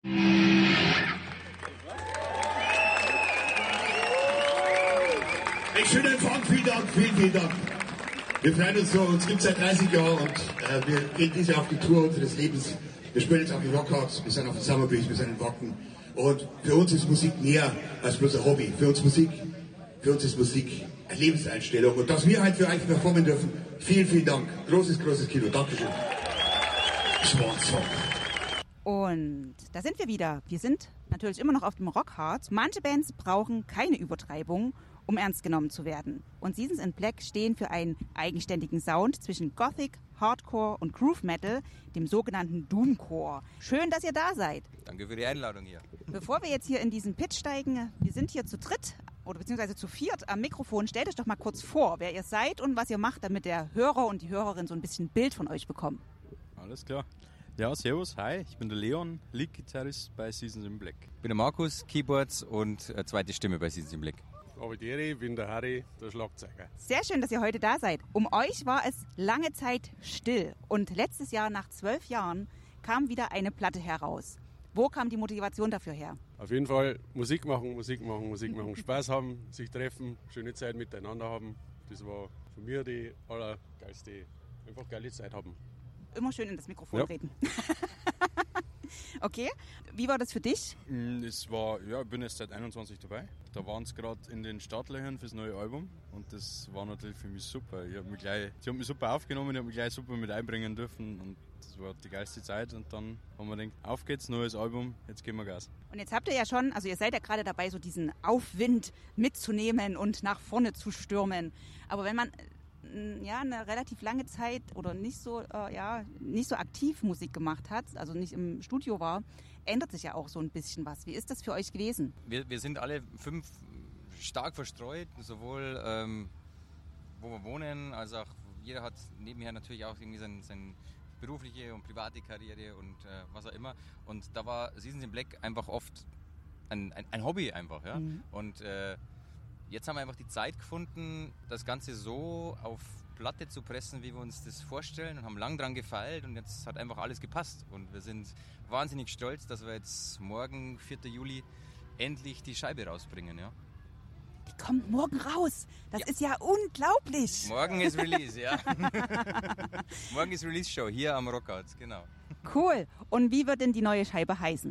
Einen schönen Empfang, vielen Dank, vielen, vielen Dank. Wir freuen uns so, uns gibt es seit dreißig Jahren und äh, wir gehen dieses Jahr auf die Tour unseres Lebens. Wir spielen jetzt auf die Rockhards, wir sind auf dem Summer Breeze, wir sind in Wacken. Und für uns ist Musik mehr als bloß ein Hobby. Für uns Musik, für uns ist Musik eine Lebenseinstellung. Und dass wir heute für euch performen dürfen, vielen, vielen Dank. Großes, großes Kino. Dankeschön. Schwarzsong. Und da sind wir wieder. Wir sind natürlich immer noch auf dem Rockhards. Manche Bands brauchen keine Übertreibung, um ernst genommen zu werden. Und Seasons in Black stehen für einen eigenständigen Sound zwischen Gothic, Hardcore und Groove Metal, dem sogenannten Doomcore. Schön, dass ihr da seid. Danke für die Einladung hier. Bevor wir jetzt hier in diesen Pit steigen, wir sind hier zu dritt oder beziehungsweise zu viert am Mikrofon. Stellt euch doch mal kurz vor, wer ihr seid und was ihr macht, damit der Hörer und die Hörerin so ein bisschen Bild von euch bekommen. Alles klar. Ja, servus, hi, ich bin der Leon, Lead-Gitarrist bei Seasons in Black. Ich bin der Markus, Keyboards und äh, zweite Stimme bei Seasons in Black. Ich bin der Harry, der Schlagzeuger. Sehr schön, dass ihr heute da seid. Um euch war es lange Zeit still und letztes Jahr, nach zwölf Jahren, kam wieder eine Platte heraus. Wo kam die Motivation dafür her? Auf jeden Fall Musik machen, Musik machen, Musik machen, Spaß haben, sich treffen, schöne Zeit miteinander haben. Das war von mir die allergeilste, einfach geile Zeit haben. Immer schön in das Mikrofon ja. reden. Okay, wie war das für dich? Es war, ja, ich bin jetzt seit einundzwanzig dabei. Da waren es gerade in den Startlöchern fürs neue Album und das war natürlich für mich super. Ich hab mich gleich, sie haben mich super aufgenommen, ich habe mich gleich super mit einbringen dürfen und das war die geilste Zeit. Und dann haben wir gedacht, auf geht's, neues Album, jetzt geben wir Gas. Und jetzt habt ihr ja schon, also ihr seid ja gerade dabei, so diesen Aufwind mitzunehmen und nach vorne zu stürmen. Aber wenn man ja, eine relativ lange Zeit oder nicht so, äh, ja, nicht so aktiv Musik gemacht hat, also nicht im Studio war, ändert sich ja auch so ein bisschen was. Wie ist das für euch gewesen? Wir, wir sind alle fünf stark verstreut, sowohl ähm, wo wir wohnen, als auch jeder hat nebenher natürlich auch irgendwie seine sein berufliche und private Karriere und äh, was auch immer. Und da war Seasons in Black einfach oft ein, ein, ein Hobby einfach. Ja? Mhm. Und äh, jetzt haben wir einfach die Zeit gefunden, das Ganze so auf Platte zu pressen, wie wir uns das vorstellen und haben lang dran gefeilt und jetzt hat einfach alles gepasst und wir sind wahnsinnig stolz, dass wir jetzt morgen, vierten Juli, endlich die Scheibe rausbringen. Ja. Die kommt morgen raus. Das ja. ist ja unglaublich. Morgen ist Release, ja. Morgen ist Release-Show hier am Rockhards, genau. Cool. Und wie wird denn die neue Scheibe heißen?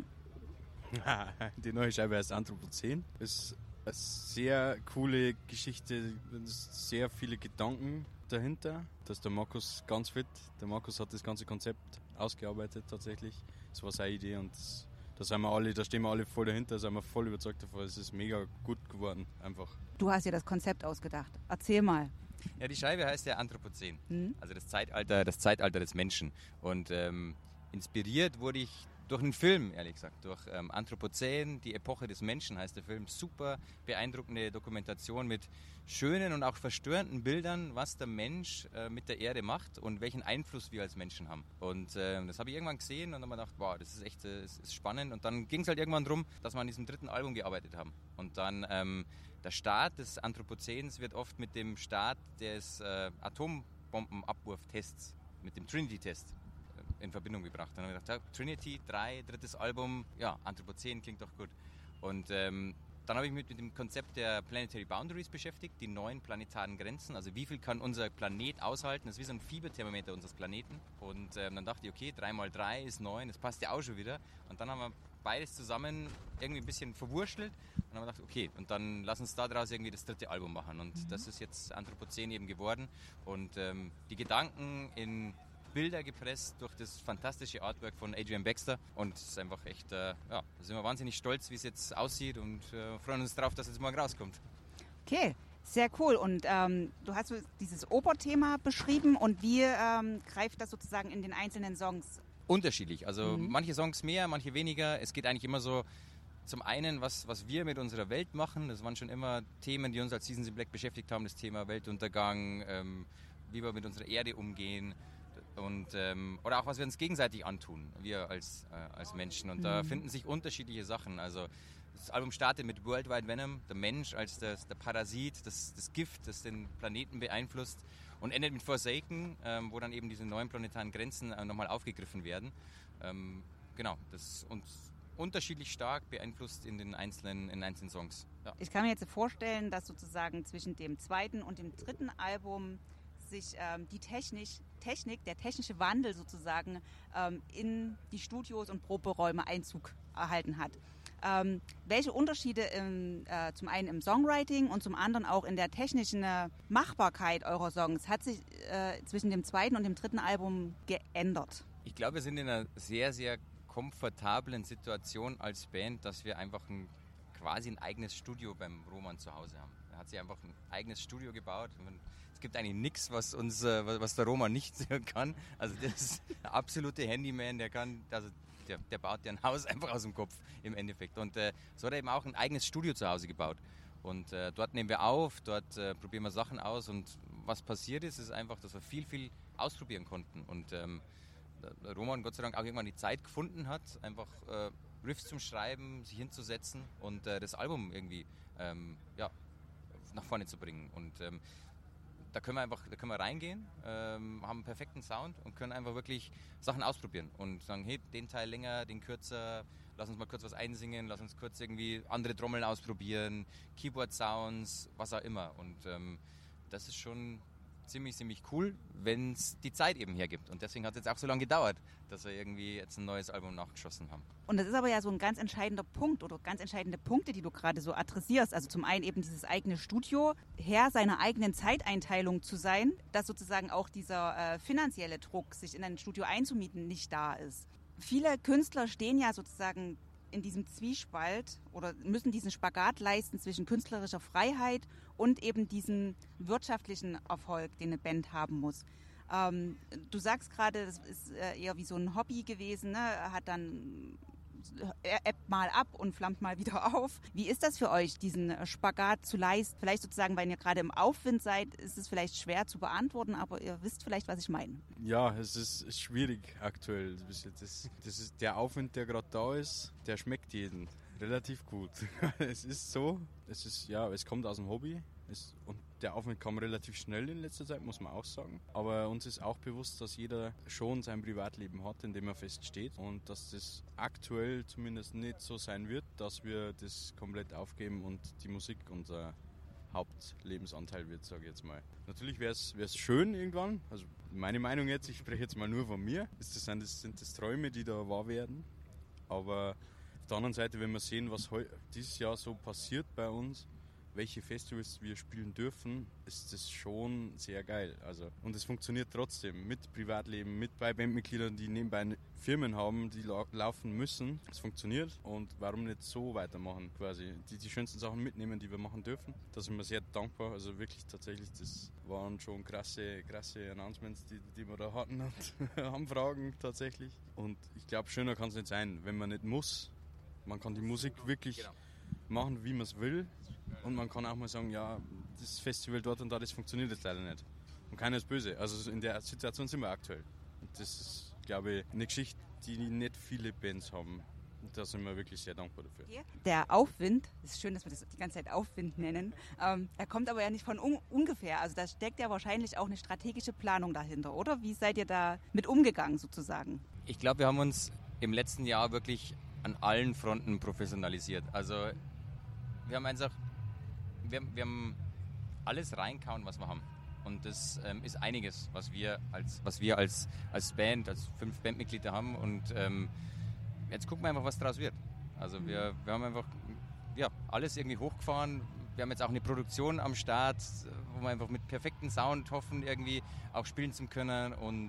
Die neue Scheibe heißt Anthropozän. Ist eine sehr coole Geschichte, sehr viele Gedanken dahinter. Das ist der Markus ganz fit. Der Markus hat das ganze Konzept ausgearbeitet tatsächlich. Das war seine Idee und da sind wir alle, da stehen wir alle voll dahinter, da sind wir voll überzeugt davon. Es ist mega gut geworden, einfach. Du hast ja das Konzept ausgedacht. Erzähl mal. Ja, die Scheibe heißt ja Anthropozän, mhm. also das Zeitalter, das Zeitalter des Menschen. Und ähm, inspiriert wurde ich durch einen Film, ehrlich gesagt, durch ähm, Anthropozän, die Epoche des Menschen heißt der Film. Super beeindruckende Dokumentation mit schönen und auch verstörenden Bildern, was der Mensch äh, mit der Erde macht und welchen Einfluss wir als Menschen haben. Und äh, das habe ich irgendwann gesehen und dann habe ich gedacht, wow, das ist echt äh, das ist spannend. Und dann ging es halt irgendwann darum, dass wir an diesem dritten Album gearbeitet haben. Und dann ähm, der Start des Anthropozäns wird oft mit dem Start des äh, Atombombenabwurftests, mit dem Trinity-Test in Verbindung gebracht. Dann habe ich gedacht, ja, Trinity, drei, drittes Album, ja, Anthropozän klingt doch gut. Und ähm, dann habe ich mich mit dem Konzept der Planetary Boundaries beschäftigt, die neuen planetaren Grenzen, also wie viel kann unser Planet aushalten, das ist wie so ein Fieberthermometer unseres Planeten. Und ähm, dann dachte ich, okay, drei mal drei ist neun, das passt ja auch schon wieder. Und dann haben wir beides zusammen irgendwie ein bisschen verwurschtelt und dann haben wir gedacht, okay, und dann lass uns daraus irgendwie das dritte Album machen. Und mhm. das ist jetzt Anthropozän eben geworden. Und ähm, die Gedanken in Bilder gepresst durch das fantastische Artwork von Adrian Baxter und es ist einfach echt, äh, ja, da sind wir wahnsinnig stolz, wie es jetzt aussieht und äh, freuen uns darauf, dass es morgen rauskommt. Okay, sehr cool und ähm, du hast so dieses Oberthema beschrieben und wie ähm, greift das sozusagen in den einzelnen Songs? Unterschiedlich, also mhm. manche Songs mehr, manche weniger, es geht eigentlich immer so zum einen, was, was wir mit unserer Welt machen. Das waren schon immer Themen, die uns als Seasons in Black beschäftigt haben. Das Thema Weltuntergang, ähm, wie wir mit unserer Erde umgehen. Und, ähm, oder auch, was wir uns gegenseitig antun, wir als, äh, als Menschen. Und mhm. da finden sich unterschiedliche Sachen. Also das Album startet mit Worldwide Venom, der Mensch als das, der Parasit, das, das Gift, das den Planeten beeinflusst. Und endet mit Forsaken, ähm, wo dann eben diese neuen planetaren Grenzen äh, nochmal aufgegriffen werden. Ähm, genau, das uns unterschiedlich stark beeinflusst in den einzelnen, in einzelnen Songs. Ja. Ich kann mir jetzt vorstellen, dass sozusagen zwischen dem zweiten und dem dritten Album sich ähm, die Technik, Technik, der technische Wandel sozusagen ähm, in die Studios und Proberäume Einzug erhalten hat. Ähm, welche Unterschiede im, äh, zum einen im Songwriting und zum anderen auch in der technischen äh, Machbarkeit eurer Songs hat sich äh, zwischen dem zweiten und dem dritten Album geändert? Ich glaube, wir sind in einer sehr, sehr komfortablen Situation als Band, dass wir einfach ein, quasi ein eigenes Studio beim Roman zu Hause haben. Er hat sich einfach ein eigenes Studio gebaut. Es gibt eigentlich nichts, was uns, äh, was der Roman nicht kann. Also das ist der absolute Handyman, der kann, also Der, der baut dir ein Haus einfach aus dem Kopf im Endeffekt. Und äh, so hat er eben auch ein eigenes Studio zu Hause gebaut. Und äh, dort nehmen wir auf, dort äh, probieren wir Sachen aus. Und was passiert ist, ist einfach, dass wir viel, viel ausprobieren konnten. Und ähm, der Roman Gott sei Dank auch irgendwann die Zeit gefunden hat, einfach äh, Riffs zum Schreiben, sich hinzusetzen und äh, das Album irgendwie ähm, ja, nach vorne zu bringen. Und ähm, Da können wir einfach, da können wir reingehen, ähm, haben einen perfekten Sound und können einfach wirklich Sachen ausprobieren und sagen, hey, den Teil länger, den kürzer, lass uns mal kurz was einsingen, lass uns kurz irgendwie andere Trommeln ausprobieren, Keyboard-Sounds, was auch immer. Und ähm, das ist schon ziemlich, ziemlich cool, wenn es die Zeit eben hergibt. Und deswegen hat es jetzt auch so lange gedauert, dass wir irgendwie jetzt ein neues Album nachgeschossen haben. Und das ist aber ja so ein ganz entscheidender Punkt oder ganz entscheidende Punkte, die du gerade so adressierst. Also zum einen eben dieses eigene Studio, Herr seiner eigenen Zeiteinteilung zu sein, dass sozusagen auch dieser äh, finanzielle Druck, sich in ein Studio einzumieten, nicht da ist. Viele Künstler stehen ja sozusagen in diesem Zwiespalt oder müssen diesen Spagat leisten zwischen künstlerischer Freiheit und eben diesem wirtschaftlichen Erfolg, den eine Band haben muss. Ähm, du sagst gerade, das ist äh, eher wie so ein Hobby gewesen, ne? Hat dann er ebbt mal ab und flammt mal wieder auf. Wie ist das für euch, diesen Spagat zu leisten? Vielleicht sozusagen, weil ihr gerade im Aufwind seid, ist es vielleicht schwer zu beantworten, aber ihr wisst vielleicht, was ich meine. Ja, es ist schwierig aktuell. Das ist der Aufwind, der gerade da ist, der schmeckt jeden relativ gut. Es ist so, es ist ja, es kommt aus dem Hobby. Es, und der Aufwand kam relativ schnell in letzter Zeit, muss man auch sagen. Aber uns ist auch bewusst, dass jeder schon sein Privatleben hat, in dem er feststeht. Und dass das aktuell zumindest nicht so sein wird, dass wir das komplett aufgeben und die Musik unser Hauptlebensanteil wird, sage ich jetzt mal. Natürlich wäre es schön irgendwann, also meine Meinung jetzt, ich spreche jetzt mal nur von mir, ist das, sind, das, sind das Träume, die da wahr werden. Aber auf der anderen Seite, wenn wir sehen, was heu, dieses Jahr so passiert bei uns, welche Festivals wir spielen dürfen, ist das schon sehr geil. Also, und es funktioniert trotzdem mit Privatleben, mit bei Bandmitgliedern, die nebenbei Firmen haben, die la- laufen müssen. Es funktioniert und warum nicht so weitermachen quasi. Die, die schönsten Sachen mitnehmen, die wir machen dürfen. Da sind wir sehr dankbar. Also wirklich tatsächlich, das waren schon krasse, krasse Announcements, die, die wir da hatten und Anfragen tatsächlich. Und ich glaube, schöner kann es nicht sein, wenn man nicht muss. Man kann die Musik wirklich genau machen, wie man es will. Und man kann auch mal sagen, ja, das Festival dort und da, das funktioniert jetzt leider nicht. Und keiner ist böse. Also in der Situation sind wir aktuell. Und das ist, glaube ich, eine Geschichte, die nicht viele Bands haben. Und da sind wir wirklich sehr dankbar dafür. Der Aufwind, es ist schön, dass wir das die ganze Zeit Aufwind nennen, ähm, er kommt aber ja nicht von un- ungefähr. Also da steckt ja wahrscheinlich auch eine strategische Planung dahinter, oder? Wie seid ihr da mit umgegangen sozusagen? Ich glaube, wir haben uns im letzten Jahr wirklich an allen Fronten professionalisiert. Also wir haben einfach Wir, wir haben alles reinkauen, was wir haben. Und das ähm, ist einiges, was wir als, was wir als, als Band, als fünf Bandmitglieder haben. Und ähm, jetzt gucken wir einfach, was daraus wird. Also wir, wir haben einfach ja, alles irgendwie hochgefahren. Wir haben jetzt auch eine Produktion am Start, wo wir einfach mit perfektem Sound hoffen, irgendwie auch spielen zu können. Und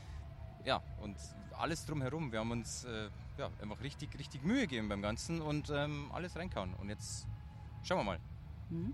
ja, und alles drumherum. Wir haben uns äh, ja, einfach richtig, richtig Mühe gegeben beim Ganzen und ähm, alles reinkauen. Und jetzt schauen wir mal. Mhm.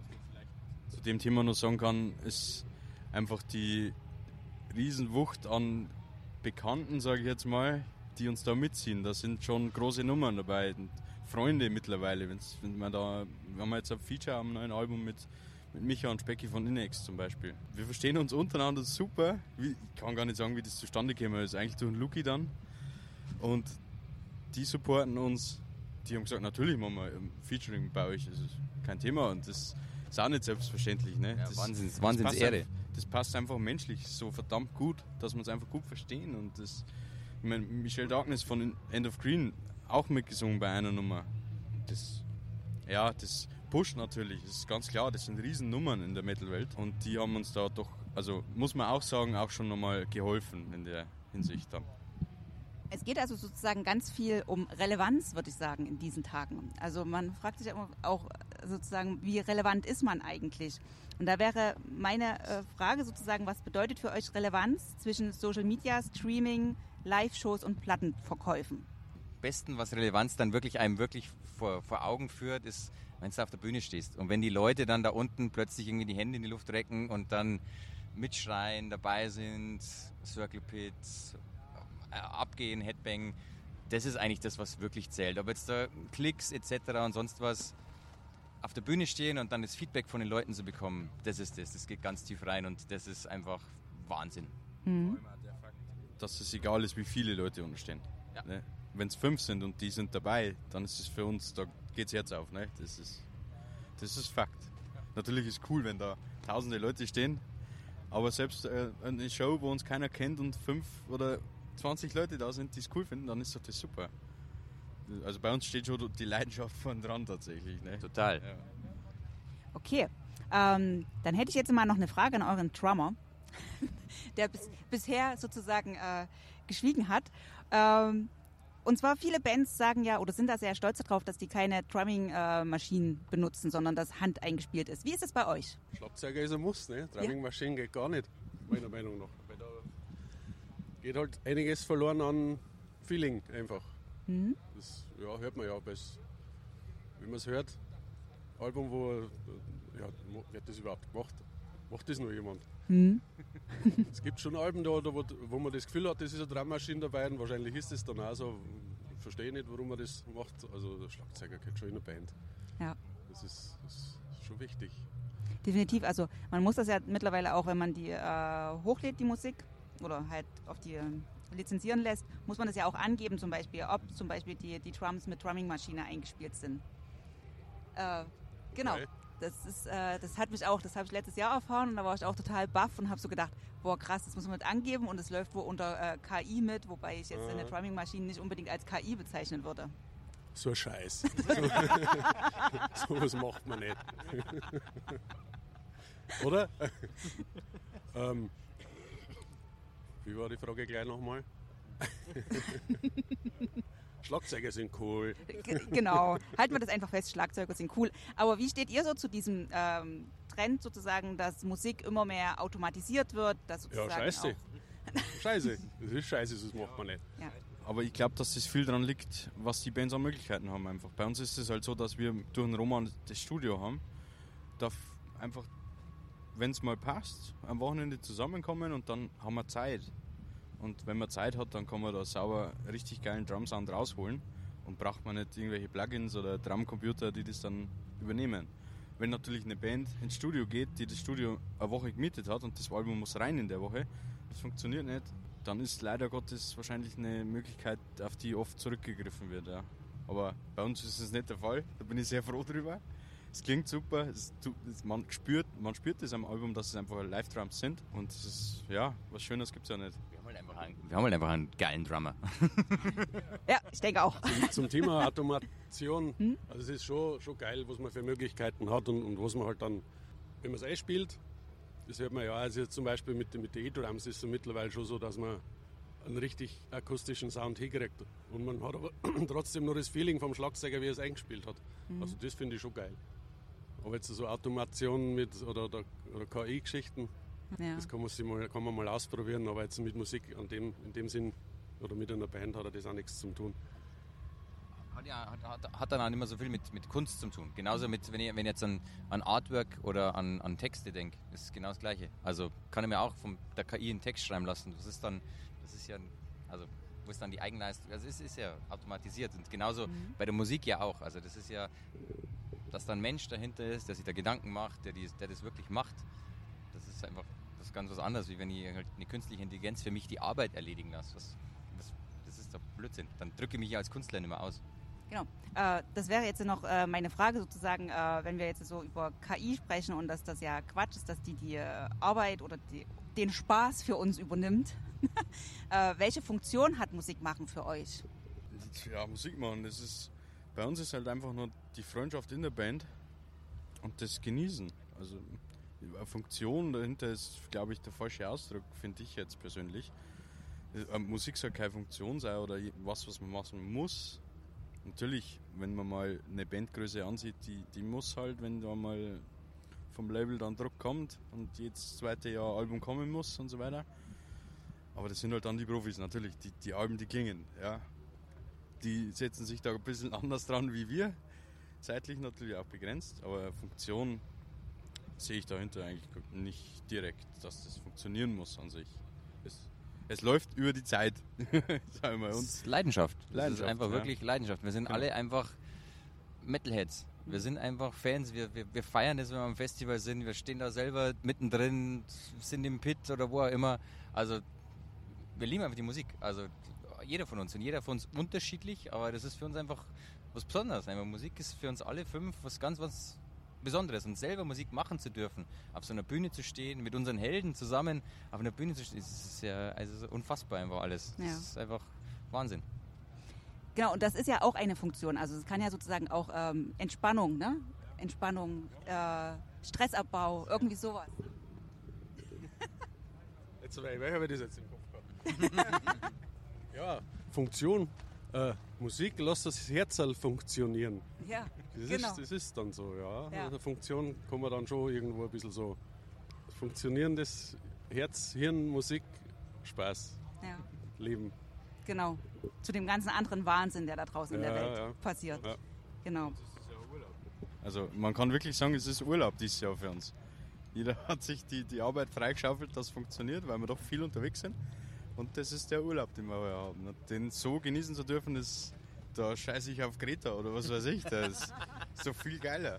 Zu dem Thema noch sagen kann, ist einfach die Riesenwucht an Bekannten, sage ich jetzt mal, die uns da mitziehen. Da sind schon große Nummern dabei. Freunde mittlerweile. Wenn's, wenn man da, wir haben jetzt ein Feature am neuen Album mit, mit Micha und Specki von Inex zum Beispiel. Wir verstehen uns untereinander super. Wie, ich kann gar nicht sagen, wie das zustande gekommen ist. Eigentlich durch den Luki dann. Und die supporten uns. Die haben gesagt, natürlich machen wir ein Featuring bei euch. Das ist kein Thema. Und das ist auch nicht selbstverständlich. Ne? Ja, das, Wahnsinns, das Wahnsinns passt Ehre. Einfach, das passt einfach menschlich so verdammt gut, dass wir es einfach gut verstehen. Und das, ich meine, Michelle Darkness von End of Green auch mitgesungen bei einer Nummer. Das, ja, das pusht natürlich, das ist ganz klar. Das sind Riesennummern in der Metal-Welt. Und die haben uns da doch, also muss man auch sagen, auch schon nochmal geholfen in der Hinsicht dann. Es geht also sozusagen ganz viel um Relevanz, würde ich sagen, in diesen Tagen. Also man fragt sich ja auch sozusagen, wie relevant ist man eigentlich? Und da wäre meine äh, Frage sozusagen, was bedeutet für euch Relevanz zwischen Social Media, Streaming, Live-Shows und Plattenverkäufen? Besten, was Relevanz dann wirklich einem wirklich vor, vor Augen führt, ist, wenn du auf der Bühne stehst. Und wenn die Leute dann da unten plötzlich irgendwie die Hände in die Luft recken und dann mitschreien, dabei sind, Circle Pit, abgehen, Headbang, das ist eigentlich das, was wirklich zählt. Ob jetzt da Klicks et cetera und sonst was auf der Bühne stehen und dann das Feedback von den Leuten zu bekommen, das ist das. Das geht ganz tief rein und das ist einfach Wahnsinn. Mhm. Dass es egal ist, wie viele Leute unterstehen. Ja. Ne? Wenn es fünf sind und die sind dabei, dann ist es für uns, da geht's Herz auf. Ne? Das ist, das ist Fakt. Natürlich ist es cool, wenn da tausende Leute stehen, aber selbst äh, eine Show, wo uns keiner kennt und fünf oder zwanzig Leute da sind, die es cool finden, dann ist doch das super. Also bei uns steht schon die Leidenschaft von dran tatsächlich. Ne? Total. Ja. Okay, ähm, dann hätte ich jetzt mal noch eine Frage an euren Drummer, der bis, bisher sozusagen äh, geschwiegen hat. Ähm, und zwar viele Bands sagen ja oder sind da sehr stolz darauf, dass die keine Drumming-Maschinen äh, benutzen, sondern dass Hand eingespielt ist. Wie ist es bei euch? Schlagzeuger ist ein Muss, ne? Drumming-Maschinen geht gar nicht, meiner Meinung nach. Weil da geht halt einiges verloren an Feeling einfach. Mhm. Das ja, hört man ja, bis, wenn man es hört, Album, wo, ja, wird das überhaupt gemacht? Macht das nur jemand? Mhm. Es gibt schon Alben, da, wo, wo man das Gefühl hat, das ist eine Drummaschine dabei und wahrscheinlich ist es dann auch so. Ich verstehe nicht, warum man das macht. Also der Schlagzeuger gehört schon in eine Band. Ja. Das ist, das ist schon wichtig. Definitiv, also man muss das ja mittlerweile auch, wenn man die äh, hochlädt, die Musik, oder halt auf die äh, lizenzieren lässt, muss man das ja auch angeben, zum Beispiel, ob zum Beispiel die, die Drums mit Drumming-Maschine eingespielt sind. Äh, genau. Okay. Das ist, äh, das hat mich auch, das habe ich letztes Jahr erfahren und da war ich auch total baff und habe so gedacht, boah krass, das muss man mit angeben und es läuft wohl unter äh, K I mit, wobei ich jetzt eine Drumming-Maschine nicht unbedingt als K I bezeichnen würde. So ein Scheiß. So was macht man nicht. Oder? ähm, wie war die Frage gleich nochmal? Schlagzeuger sind cool. G- genau, halten wir das einfach fest, Schlagzeuger sind cool. Aber wie steht ihr so zu diesem ähm, Trend sozusagen, dass Musik immer mehr automatisiert wird? Dass sozusagen ja, scheiße. Scheiße, das ist scheiße, das macht man nicht. Ja. Aber ich glaube, dass das viel daran liegt, was die Bands an Möglichkeiten haben einfach. Bei uns ist es halt so, dass wir durch den Roman das Studio haben. Da f- einfach, wenn es mal passt, am Wochenende zusammenkommen und dann haben wir Zeit. Und wenn man Zeit hat, dann kann man da sauber richtig geilen Drum-Sound rausholen und braucht man nicht irgendwelche Plugins oder Drumcomputer, die das dann übernehmen. Wenn natürlich eine Band ins Studio geht, die das Studio eine Woche gemietet hat und das Album muss rein in der Woche, das funktioniert nicht, dann ist leider Gottes wahrscheinlich eine Möglichkeit, auf die oft zurückgegriffen wird. Ja. Aber bei uns ist es nicht der Fall, da bin ich sehr froh drüber. Es klingt super, es, man, spürt, man spürt es am Album, dass es einfach Live-Drums sind und es ist, ja, was Schönes gibt es ja nicht. Wir haben halt einfach einen, wir haben halt einfach einen geilen Drummer. Ja, ich denke auch. Zum, zum Thema Automation, hm? Also es ist schon, schon geil, was man für Möglichkeiten hat und, und was man halt dann, wenn man es einspielt, das hört man ja, also zum Beispiel mit, mit den E-Drums ist es mittlerweile schon so, dass man einen richtig akustischen Sound hinkriegt und man hat aber trotzdem nur das Feeling vom Schlagzeuger, wie er es eingespielt hat. Mhm. Also das finde ich schon geil. Aber jetzt so Automation mit oder, oder, oder K I-Geschichten, ja. Das kann man, sich mal, kann man mal ausprobieren, aber jetzt mit Musik an dem, in dem Sinn oder mit einer Band hat das auch nichts zu tun. Hat, ja, hat, hat dann auch nicht mehr so viel mit, mit Kunst zu tun. Genauso mit, wenn ich, wenn ich jetzt an, an Artwork oder an, an Texte denke, ist es genau das Gleiche. Also kann ich mir auch von der K I einen Text schreiben lassen. Das ist dann, das ist ja, also wo es dann die Eigenleistung, also es ist ja automatisiert und genauso mhm. bei der Musik ja auch. Also das ist ja, dass da ein Mensch dahinter ist, der sich da Gedanken macht, der, die, der das wirklich macht. Das ist einfach das ist ganz was anderes, wie wenn ich halt eine künstliche Intelligenz für mich die Arbeit erledigen lasse. Das, das, das ist doch Blödsinn. Dann drücke ich mich ja als Künstler nicht mehr aus. Genau. Äh, das wäre jetzt noch äh, meine Frage sozusagen, äh, wenn wir jetzt so über K I sprechen und dass das ja Quatsch ist, dass die die äh, Arbeit oder die, den Spaß für uns übernimmt. äh, welche Funktion hat Musik machen für euch? Ja, Musik machen, das ist, bei uns ist halt einfach nur die Freundschaft in der Band und das Genießen. Also eine Funktion dahinter ist, glaube ich, der falsche Ausdruck, finde ich jetzt persönlich. Äh, Musik soll keine Funktion sein oder was, was man machen muss. Natürlich, wenn man mal eine Bandgröße ansieht, die, die muss halt, wenn da mal vom Label dann Druck kommt und jedes zweite Jahr Album kommen muss und so weiter. Aber das sind halt dann die Profis natürlich, die, die Alben, die klingen. Ja. Die setzen sich da ein bisschen anders dran wie wir, zeitlich natürlich auch begrenzt, aber Funktion sehe ich dahinter eigentlich nicht direkt, dass das funktionieren muss an sich. Es, Es läuft über die Zeit, sagen wir uns. Das ist Leidenschaft. Das Leidenschaft, ist einfach ja. wirklich Leidenschaft. Wir sind Genau. alle einfach Metalheads. Wir sind einfach Fans. Wir, wir, wir feiern das, wenn wir am Festival sind. Wir stehen da selber mittendrin, sind im Pit oder wo auch immer. Also wir lieben einfach die Musik. Also jeder von uns und jeder von uns unterschiedlich, aber das ist für uns einfach was Besonderes. Einfach Musik ist für uns alle fünf was ganz was Besonderes und selber Musik machen zu dürfen, auf so einer Bühne zu stehen, mit unseren Helden zusammen auf einer Bühne zu stehen, das ist ja also unfassbar einfach alles. Das Ja. ist einfach Wahnsinn. Genau, und das ist ja auch eine Funktion. Also es kann ja sozusagen auch ähm, Entspannung, ne? Entspannung, äh, Stressabbau, irgendwie sowas. Jetzt weiß ich, welcher wir das jetzt im Kopf gehabt. Ja, Funktion. Äh, Musik lässt das Herz funktionieren. Ja, Das, genau. ist, das ist dann so, ja. Ja. Also Funktion kann man dann schon irgendwo ein bisschen so. Funktionierendes Herz, Hirn, Musik, Spaß, Ja, Leben. genau. Zu dem ganzen anderen Wahnsinn, der da draußen in Ja, der Welt ja. passiert. Ja. Genau. Also man kann wirklich sagen, es ist Urlaub dieses Jahr für uns. Jeder hat sich die, die Arbeit freigeschaufelt, dass es funktioniert, weil wir doch viel unterwegs sind. Und das ist der Urlaub, den wir heuer haben. Und den so genießen zu dürfen, das, da scheiße ich auf Greta oder was weiß ich. Das ist so viel geiler.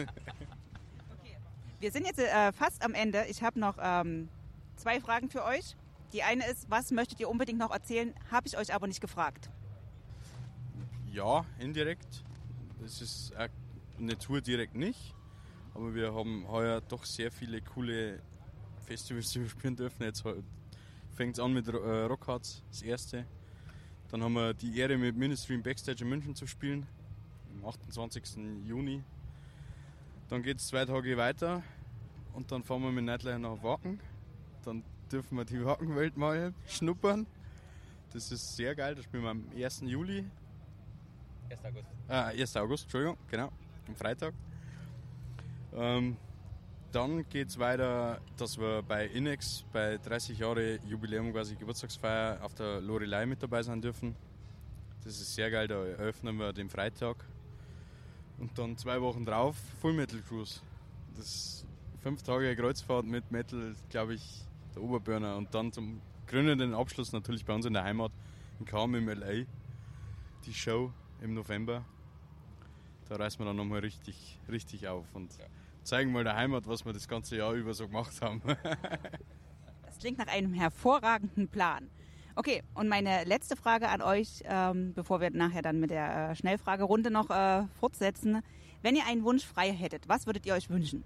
Wir sind jetzt äh, fast am Ende. Ich habe noch ähm, zwei Fragen für euch. Die eine ist, was möchtet ihr unbedingt noch erzählen? Habe ich euch aber nicht gefragt. Ja, indirekt. Es ist eine Tour direkt nicht. Aber wir haben heuer doch sehr viele coole Festivals, die wir spielen dürfen. Jetzt fängt es an mit äh, Rockharz, das erste. Dann haben wir die Ehre, mit Ministry im Backstage in München zu spielen, am achtundzwanzigsten Juni. Dann geht es zwei Tage weiter und dann fahren wir mit Nightlife nach Wacken. Dann dürfen wir die Wackenwelt mal schnuppern. Das ist sehr geil, das spielen wir am ersten Juli. ersten August. Äh, ersten August, Entschuldigung, genau, am Freitag. Ähm, Dann geht es weiter, dass wir bei Inex, bei dreißig Jahre Jubiläum, quasi Geburtstagsfeier, auf der Lorelei mit dabei sein dürfen. Das ist sehr geil, da eröffnen wir den Freitag. Und dann zwei Wochen drauf Full Metal Cruise. Das ist fünf Tage Kreuzfahrt mit Metal, glaube ich, der Oberburner. Und dann zum krönenden Abschluss natürlich bei uns in der Heimat, in Calm im L A, die Show im November. Da reißen wir dann nochmal richtig, richtig auf und ja. zeigen mal der Heimat, was wir das ganze Jahr über so gemacht haben. Das klingt nach einem hervorragenden Plan. Okay, und meine letzte Frage an euch, ähm, bevor wir nachher dann mit der äh, Schnellfragerunde noch äh, fortsetzen. Wenn ihr einen Wunsch frei hättet, was würdet ihr euch wünschen?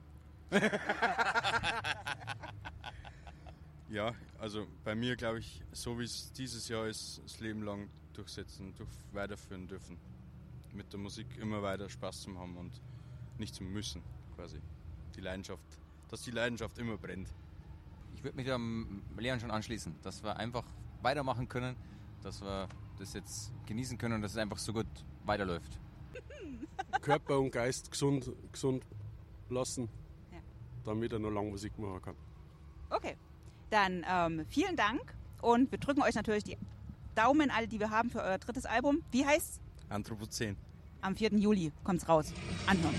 Ja, also bei mir glaube ich, so wie es dieses Jahr ist, das Leben lang durchsetzen, durch weiterführen dürfen. Mit der Musik immer weiter Spaß zu haben und nicht zu müssen, quasi. Die Leidenschaft, dass die Leidenschaft immer brennt. Ich würde mich dem Leon schon anschließen, dass wir einfach weitermachen können, dass wir das jetzt genießen können und dass es einfach so gut weiterläuft. Körper und Geist gesund, gesund lassen, Ja. damit er noch lange Musik machen kann. Okay, dann ähm, vielen Dank und wir drücken euch natürlich die Daumen, alle, die wir haben für euer drittes Album. Wie heißt's? Anthropozän. Am vierten Juli kommt's raus. Anhören.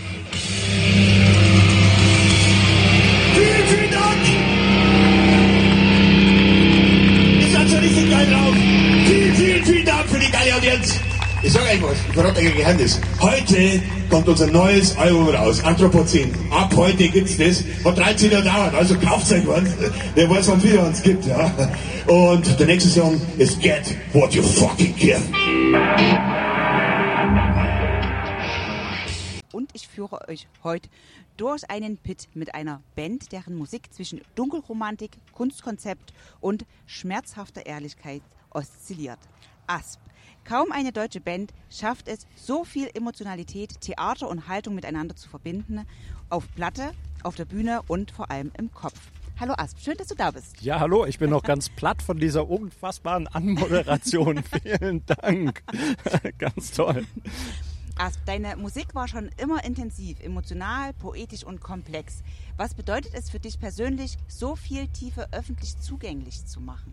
Vielen, vielen Dank! Ihr seid schon richtig geil drauf. ich sag euch was, ich verrate euch ein Geheimnis. Heute kommt unser neues Album raus, Anthropozän. Ab heute gibt's das. Hat dreizehn Jahre dauert, also kauft euch was. Wer weiß, wann es wieder uns gibt, ja. Und der nächste Song ist Get What You Fucking Give. Und ich führe euch heute durch einen Pit mit einer Band, deren Musik zwischen Dunkelromantik, Kunstkonzept und schmerzhafter Ehrlichkeit oszilliert. Asp. Kaum eine deutsche Band schafft es, so viel Emotionalität, Theater und Haltung miteinander zu verbinden, auf Platte, auf der Bühne und vor allem im Kopf. Hallo Asp, schön, dass du da bist. Ja, hallo, ich bin noch ganz platt von dieser unfassbaren Anmoderation. Vielen Dank. Ganz toll. Asp, deine Musik war schon immer intensiv, emotional, poetisch und komplex. Was bedeutet es für dich persönlich, so viel Tiefe öffentlich zugänglich zu machen?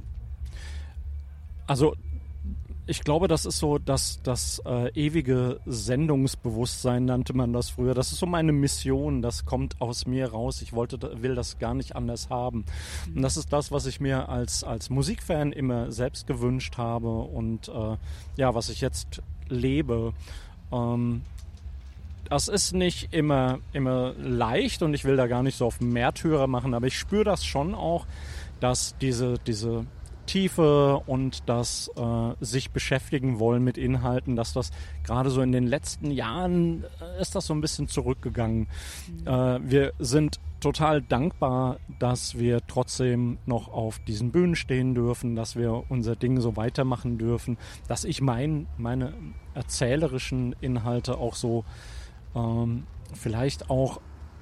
Also, ich glaube, das ist so das, das äh, ewige Sendungsbewusstsein, nannte man das früher. Das ist so meine Mission, das kommt aus mir raus. Ich wollte, will das gar nicht anders haben. Und das ist das, was ich mir als, als Musikfan immer selbst gewünscht habe und äh, ja, was ich jetzt lebe. Ähm, das ist nicht immer, immer leicht und ich will da gar nicht so auf Märtyrer machen, aber ich spüre das schon auch, dass diese, diese Tiefe und das äh, sich beschäftigen wollen mit Inhalten, dass das gerade so in den letzten Jahren äh, ist das so ein bisschen zurückgegangen. Mhm. Äh, wir sind total dankbar, dass wir trotzdem noch auf diesen Bühnen stehen dürfen, dass wir unser Ding so weitermachen dürfen, dass ich mein, meine erzählerischen Inhalte auch so ähm, vielleicht auch,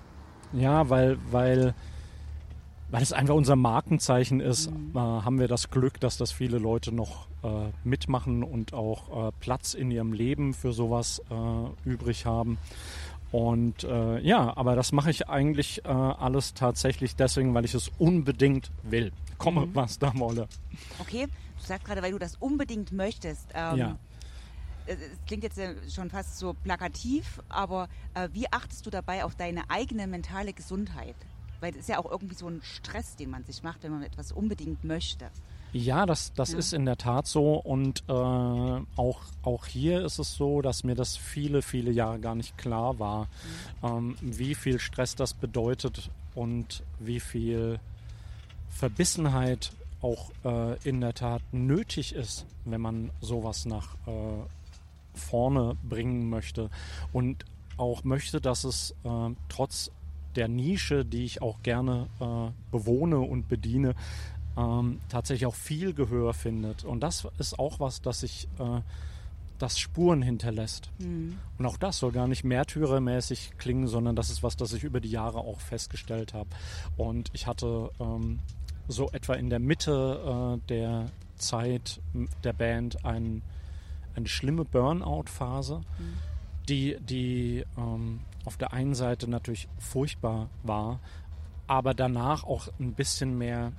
ja, weil, weil Weil es einfach unser Markenzeichen ist, mhm. äh, haben wir das Glück, dass das viele Leute noch äh, mitmachen und auch äh, Platz in ihrem Leben für sowas äh, übrig haben. Und äh, ja, aber das mache ich eigentlich äh, alles tatsächlich deswegen, weil ich es unbedingt will. Komme, mhm. was da wolle. Okay, du sagst gerade, weil du das unbedingt möchtest. Ähm, ja. Es klingt jetzt schon fast so plakativ, aber äh, wie achtest du dabei auf deine eigene mentale Gesundheit? Weil es ist ja auch irgendwie so ein Stress, den man sich macht, wenn man etwas unbedingt möchte. Ja, das, das ja. ist in der Tat so. Und äh, auch, auch hier ist es so, dass mir das viele, viele Jahre gar nicht klar war, mhm. ähm, wie viel Stress das bedeutet und wie viel Verbissenheit auch äh, in der Tat nötig ist, wenn man sowas nach äh, vorne bringen möchte. Und auch möchte, dass es äh, trotz der Nische, die ich auch gerne äh, bewohne und bediene, ähm, tatsächlich auch viel Gehör findet. Und das ist auch was, das sich äh, das Spuren hinterlässt. Mhm. Und auch das soll gar nicht märtyrermäßig klingen, sondern das ist was, das ich über die Jahre auch festgestellt habe. Und ich hatte ähm, so etwa in der Mitte äh, der Zeit der Band ein, eine schlimme Burnout-Phase, mhm. die, die ähm, auf der einen Seite natürlich furchtbar war, aber danach auch ein bisschen mehr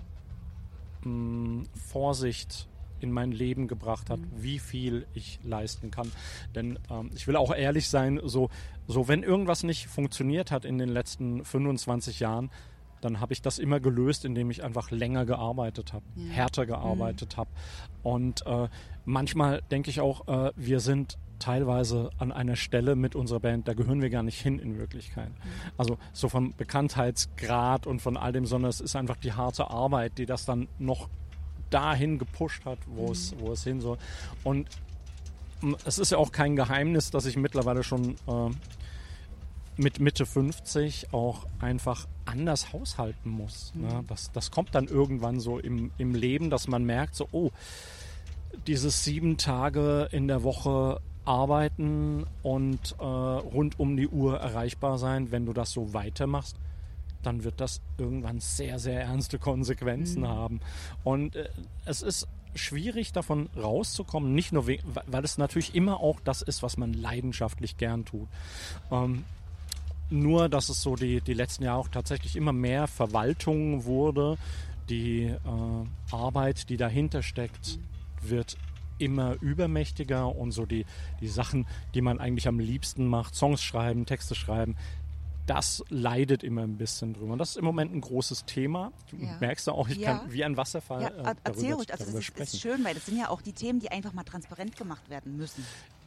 mh, Vorsicht in mein Leben gebracht hat, mhm. wie viel ich leisten kann. Denn ähm, ich will auch ehrlich sein, so, so wenn irgendwas nicht funktioniert hat in den letzten fünfundzwanzig Jahren, dann habe ich das immer gelöst, indem ich einfach länger gearbeitet habe, ja. härter gearbeitet mhm. habe. Und äh, manchmal denke ich auch, äh, wir sind teilweise an einer Stelle mit unserer Band, da gehören wir gar nicht hin in Wirklichkeit. Mhm. Also so vom Bekanntheitsgrad und von all dem, sondern es ist einfach die harte Arbeit, die das dann noch dahin gepusht hat, wo, mhm. es, wo es hin soll. Und es ist ja auch kein Geheimnis, dass ich mittlerweile schon äh, mit Mitte fünfzig auch einfach anders haushalten muss. Mhm. Ne? Das, das kommt dann irgendwann so im, im Leben, dass man merkt, so, oh, dieses sieben Tage in der Woche arbeiten und äh, rund um die Uhr erreichbar sein, wenn du das so weitermachst, dann wird das irgendwann sehr, sehr ernste Konsequenzen mhm. haben. Und äh, es ist schwierig, davon rauszukommen, nicht nur, we- weil es natürlich immer auch das ist, was man leidenschaftlich gern tut. Ähm, nur, dass es so die, die letzten Jahre auch tatsächlich immer mehr Verwaltung wurde. Die äh, Arbeit, die dahinter steckt, wird immer übermächtiger und so die, die Sachen, die man eigentlich am liebsten macht, Songs schreiben, Texte schreiben, das leidet immer ein bisschen drüber. Und das ist im Moment ein großes Thema. Du ja. merkst du auch, ich ja. kann wie ein Wasserfall ja, äh, erzähl darüber, ruhig, also darüber das ist, sprechen. ist schön, weil das sind ja auch die Themen, die einfach mal transparent gemacht werden müssen.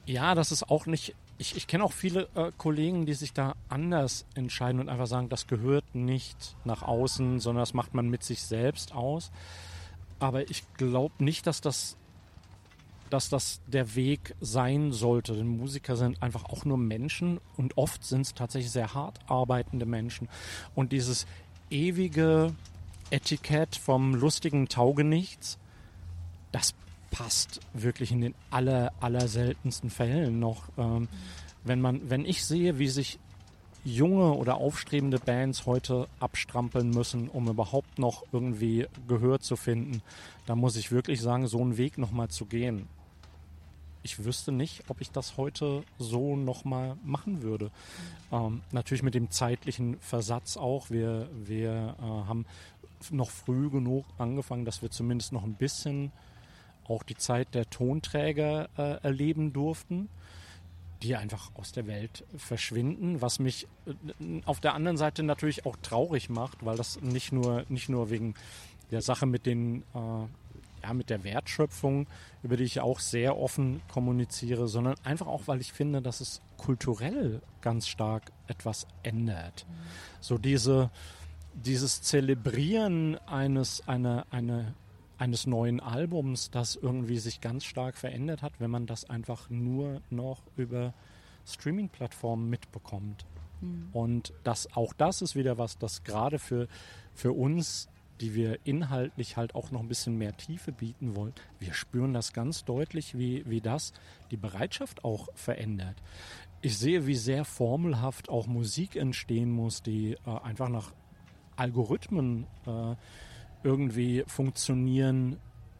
Ja, das ist auch nicht, ich, ich kenne auch viele äh, Kollegen, die sich da anders entscheiden und einfach sagen, das gehört nicht nach außen, sondern das macht man mit sich selbst aus. Aber ich glaube nicht, dass das, dass das der Weg sein sollte. Denn Musiker sind einfach auch nur Menschen und oft sind es tatsächlich sehr hart arbeitende Menschen. Und dieses ewige Etikett vom lustigen Taugenichts, das passt wirklich in den aller, aller seltensten Fällen noch. Ähm, wenn man, wenn ich sehe, wie sich junge oder aufstrebende Bands heute abstrampeln müssen, um überhaupt noch irgendwie Gehör zu finden, da muss ich wirklich sagen, so einen Weg nochmal zu gehen. Ich wüsste nicht, ob ich das heute so nochmal machen würde. Ähm, natürlich mit dem zeitlichen Versatz auch. Wir, wir äh, haben noch früh genug angefangen, dass wir zumindest noch ein bisschen auch die Zeit der Tonträger äh, erleben durften, die einfach aus der Welt verschwinden, was mich äh, auf der anderen Seite natürlich auch traurig macht, weil das nicht nur, nicht nur wegen der Sache mit den äh, ja, mit der Wertschöpfung, über die ich auch sehr offen kommuniziere, sondern einfach auch, weil ich finde, dass es kulturell ganz stark etwas ändert. Mhm. So diese, dieses Zelebrieren eines, eine, eine eines neuen Albums, das irgendwie sich ganz stark verändert hat, wenn man das einfach nur noch über Streaming-Plattformen mitbekommt. Mhm. Und das, auch das ist wieder was, das gerade für, für uns, die wir inhaltlich halt auch noch ein bisschen mehr Tiefe bieten wollen, wir spüren das ganz deutlich, wie, wie das die Bereitschaft auch verändert. Ich sehe, wie sehr formelhaft auch Musik entstehen muss, die äh, einfach nach Algorithmen äh, irgendwie funktionieren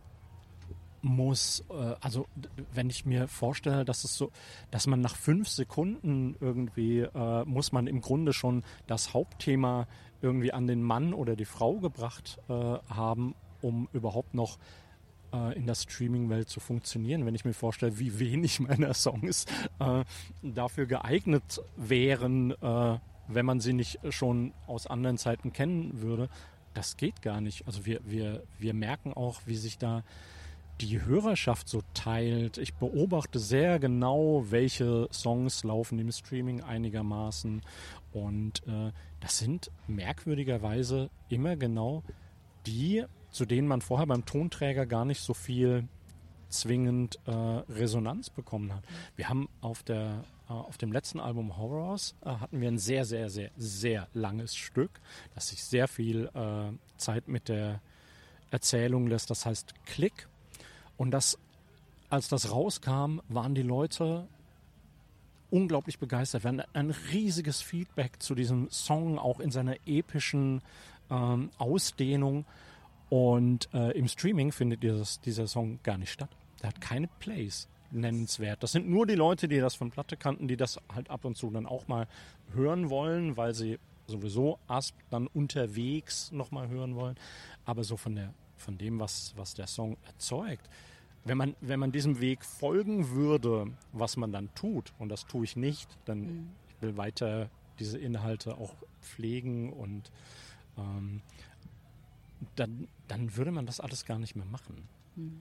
muss. Also wenn ich mir vorstelle, dass es so, dass man nach fünf Sekunden irgendwie äh, muss man im Grunde schon das Hauptthema irgendwie an den Mann oder die Frau gebracht äh, haben, um überhaupt noch äh, in der Streaming-Welt zu funktionieren. Wenn ich mir vorstelle, wie wenig meiner Songs äh, dafür geeignet wären, äh, wenn man sie nicht schon aus anderen Zeiten kennen würde. Das geht gar nicht. Also wir, wir, wir merken auch, wie sich da die Hörerschaft so teilt. Ich beobachte sehr genau, welche Songs laufen im Streaming einigermaßen. Und äh, das sind merkwürdigerweise immer genau die, zu denen man vorher beim Tonträger gar nicht so viel zwingend äh, Resonanz bekommen hat. Wir haben auf der Auf dem letzten Album Horrors äh, hatten wir ein sehr, sehr, sehr, sehr langes Stück, das sich sehr viel äh, Zeit mit der Erzählung lässt. Das heißt Klick. Und das, als das rauskam, waren die Leute unglaublich begeistert. Wir hatten ein riesiges Feedback zu diesem Song, auch in seiner epischen ähm, Ausdehnung. Und äh, im Streaming findet dieses, dieser Song gar nicht statt. Der hat keine Plays. Nennenswert. Das sind nur die Leute, die das von Platte kannten, die das halt ab und zu dann auch mal hören wollen, weil sie sowieso Asp dann unterwegs nochmal hören wollen. Aber so von der, von dem, was, was der Song erzeugt, wenn man, wenn man diesem Weg folgen würde, was man dann tut, und das tue ich nicht, dann mhm. ich will weiter diese Inhalte auch pflegen und ähm, dann, dann würde man das alles gar nicht mehr machen. Mhm.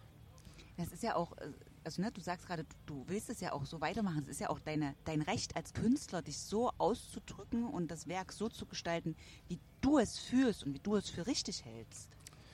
Das ist ja auch, also ne, du sagst gerade, du willst es ja auch so weitermachen. Es ist ja auch deine, dein Recht als Künstler, dich so auszudrücken und das Werk so zu gestalten, wie du es fühlst und wie du es für richtig hältst.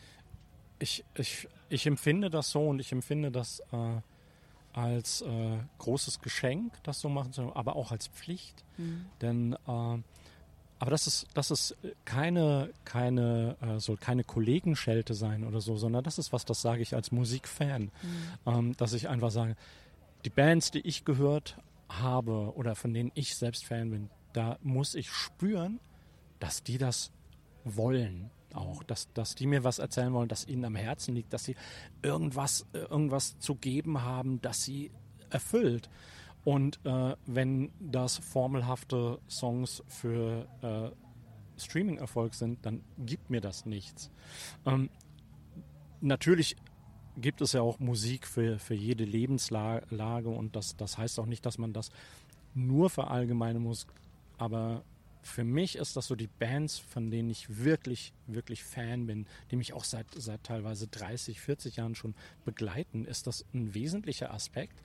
Ich, ich, ich empfinde das so und ich empfinde das äh, als äh, großes Geschenk, das so machen zu können, aber auch als Pflicht. Mhm. Denn äh, aber das ist, das ist keine, keine, äh, soll keine Kollegenschelte sein oder so, sondern das ist was, das sage ich als Musikfan. Mhm. Ähm, dass ich einfach sage, die Bands, die ich gehört habe oder von denen ich selbst Fan bin, da muss ich spüren, dass die das wollen auch, dass, dass die mir was erzählen wollen, das ihnen am Herzen liegt, dass sie irgendwas, irgendwas zu geben haben, das sie erfüllt. Und äh, wenn das formelhafte Songs für äh, Streaming-Erfolg sind, dann gibt mir das nichts. Ähm, natürlich gibt es ja auch Musik für, für jede Lebenslage und das, das heißt auch nicht, dass man das nur verallgemeinern muss, aber für mich ist das so die Bands, von denen ich wirklich, wirklich Fan bin, die mich auch seit, seit teilweise dreißig, vierzig Jahren schon begleiten, ist das ein wesentlicher Aspekt,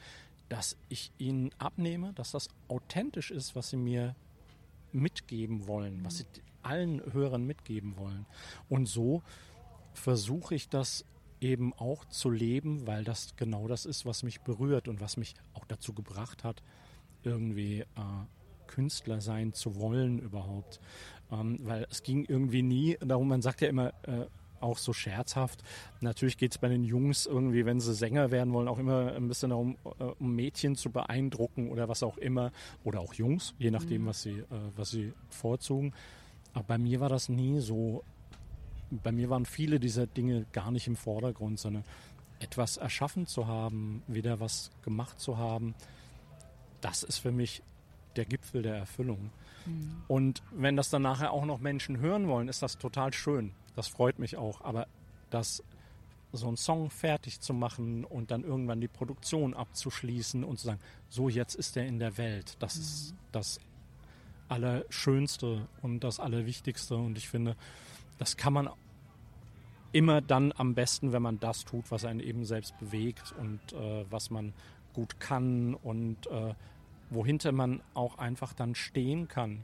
dass ich ihnen abnehme, dass das authentisch ist, was sie mir mitgeben wollen, was sie allen Hörern mitgeben wollen. Und so versuche ich das eben auch zu leben, weil das genau das ist, was mich berührt und was mich auch dazu gebracht hat, irgendwie äh, Künstler sein zu wollen überhaupt. Ähm, weil es ging irgendwie nie darum, man sagt ja immer äh, auch so scherzhaft, natürlich geht es bei den Jungs irgendwie, wenn sie Sänger werden wollen, auch immer ein bisschen darum, äh, um Mädchen zu beeindrucken oder was auch immer, oder auch Jungs, je nachdem, mhm. was sie, äh, was sie vorzogen. Aber bei mir war das nie so. Bei mir waren viele dieser Dinge gar nicht im Vordergrund, sondern etwas erschaffen zu haben, wieder was gemacht zu haben, das ist für mich der Gipfel der Erfüllung. Mhm. Und wenn das dann nachher auch noch Menschen hören wollen, ist das total schön. Das freut mich auch. Aber das, so einen Song fertig zu machen und dann irgendwann die Produktion abzuschließen und zu sagen, so jetzt ist er in der Welt, das mhm. ist das Allerschönste und das Allerwichtigste. Und ich finde, das kann man immer dann am besten, wenn man das tut, was einen eben selbst bewegt und äh, was man gut kann und äh, wohinter man auch einfach dann stehen kann.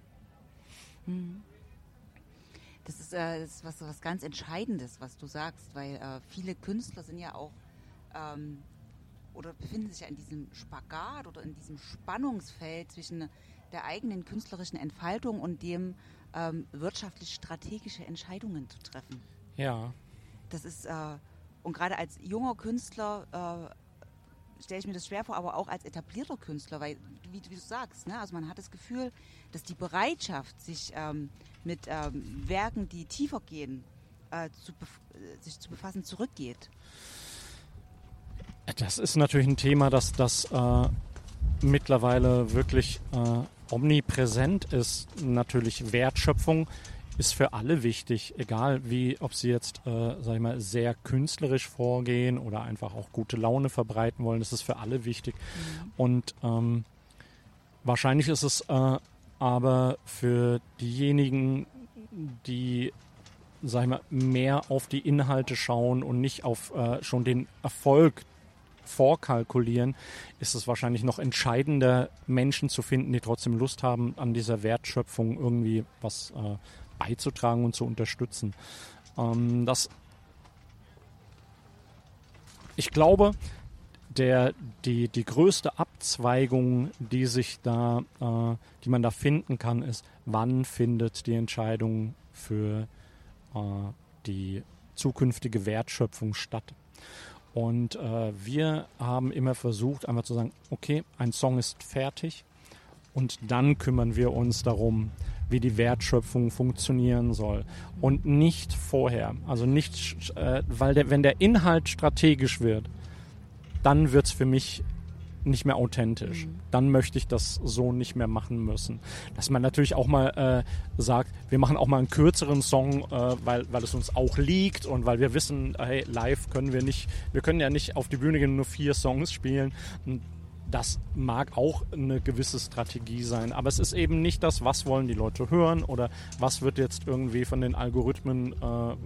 Das ist, äh, das ist was, was ganz Entscheidendes, was du sagst, weil äh, viele Künstler sind ja auch ähm, oder befinden sich ja in diesem Spagat oder in diesem Spannungsfeld zwischen der eigenen künstlerischen Entfaltung und dem ähm, wirtschaftlich strategische Entscheidungen zu treffen. Ja. Das ist, äh, und gerade als junger Künstler äh, stelle ich mir das schwer vor, aber auch als etablierter Künstler, weil, wie, wie du sagst, ne, also man hat das Gefühl, dass die Bereitschaft, sich ähm, mit ähm, Werken, die tiefer gehen, äh, zu bef- sich zu befassen, zurückgeht. Das ist natürlich ein Thema, das, das äh, mittlerweile wirklich äh, omnipräsent ist. Natürlich Wertschöpfung ist für alle wichtig, egal wie, ob sie jetzt, äh, sag ich mal, sehr künstlerisch vorgehen oder einfach auch gute Laune verbreiten wollen. Das ist für alle wichtig. Mhm. Und ähm, wahrscheinlich ist es äh, aber für diejenigen, die, sag ich mal, mehr auf die Inhalte schauen und nicht auf äh, schon den Erfolg vorkalkulieren, ist es wahrscheinlich noch entscheidender, Menschen zu finden, die trotzdem Lust haben, an dieser Wertschöpfung irgendwie was äh, beizutragen und zu unterstützen. Ähm, das, ich glaube, der, die, die größte Abzweigung, die sich da, äh, die man da finden kann, ist, wann findet die Entscheidung für äh, die zukünftige Wertschöpfung statt. Und äh, wir haben immer versucht, einfach zu sagen, okay, ein Song ist fertig und dann kümmern wir uns darum, wie die Wertschöpfung funktionieren soll. Und nicht vorher. Also nicht, äh, weil der, wenn der Inhalt strategisch wird, dann wird es für mich nicht mehr authentisch. Mhm. Dann möchte ich das so nicht mehr machen müssen. Dass man natürlich auch mal äh, sagt, wir machen auch mal einen kürzeren Song, äh, weil, weil es uns auch liegt und weil wir wissen, hey, live können wir nicht, wir können ja nicht auf die Bühne gehen und nur vier Songs spielen. Und das mag auch eine gewisse Strategie sein, aber es ist eben nicht das, was wollen die Leute hören oder was wird jetzt irgendwie von den Algorithmen äh,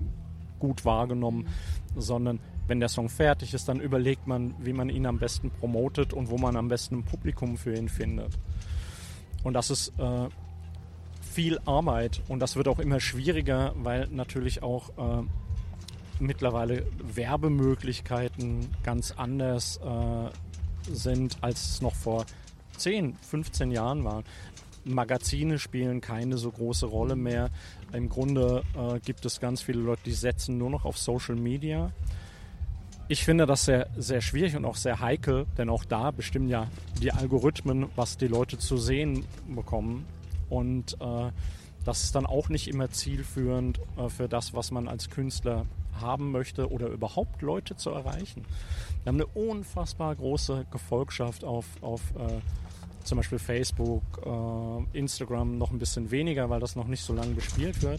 gut wahrgenommen, mhm. sondern wenn der Song fertig ist, dann überlegt man, wie man ihn am besten promotet und wo man am besten ein Publikum für ihn findet. Und das ist äh, viel Arbeit und das wird auch immer schwieriger, weil natürlich auch äh, mittlerweile Werbemöglichkeiten ganz anders äh, sind, als es noch vor zehn, fünfzehn Jahren waren. Magazine spielen keine so große Rolle mehr. Im Grunde äh, gibt es ganz viele Leute, die setzen nur noch auf Social Media. Ich finde das sehr, sehr schwierig und auch sehr heikel, denn auch da bestimmen ja die Algorithmen, was die Leute zu sehen bekommen. Und äh, das ist dann auch nicht immer zielführend äh, für das, was man als Künstler haben möchte oder überhaupt Leute zu erreichen. Wir haben eine unfassbar große Gefolgschaft auf, auf äh, zum Beispiel Facebook, äh, Instagram noch ein bisschen weniger, weil das noch nicht so lange bespielt wird.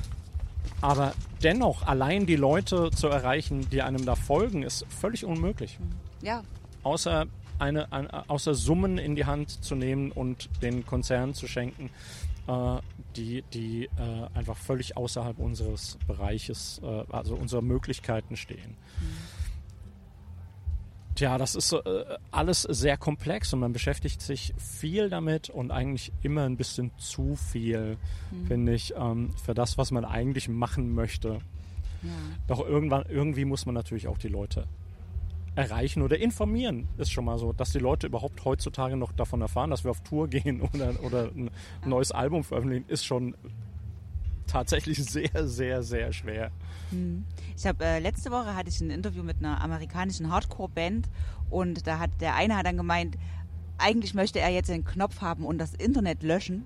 Aber dennoch, allein die Leute zu erreichen, die einem da folgen, ist völlig unmöglich. Ja. Außer, eine, eine, außer Summen in die Hand zu nehmen und den Konzernen zu schenken, äh, die, die äh, einfach völlig außerhalb unseres Bereiches, äh, also unserer Möglichkeiten stehen. Mhm. Tja, das ist äh, alles sehr komplex und man beschäftigt sich viel damit und eigentlich immer ein bisschen zu viel, mhm. finde ich, ähm, für das, was man eigentlich machen möchte. Ja. Doch irgendwann, irgendwie muss man natürlich auch die Leute erreichen oder informieren, ist schon mal so, dass die Leute überhaupt heutzutage noch davon erfahren, dass wir auf Tour gehen oder, oder ein neues Album veröffentlichen, ist schon tatsächlich sehr, sehr, sehr schwer. Ich habe äh, letzte Woche hatte ich ein Interview mit einer amerikanischen Hardcore-Band und da hat der eine hat dann gemeint, eigentlich möchte er jetzt den Knopf haben und das Internet löschen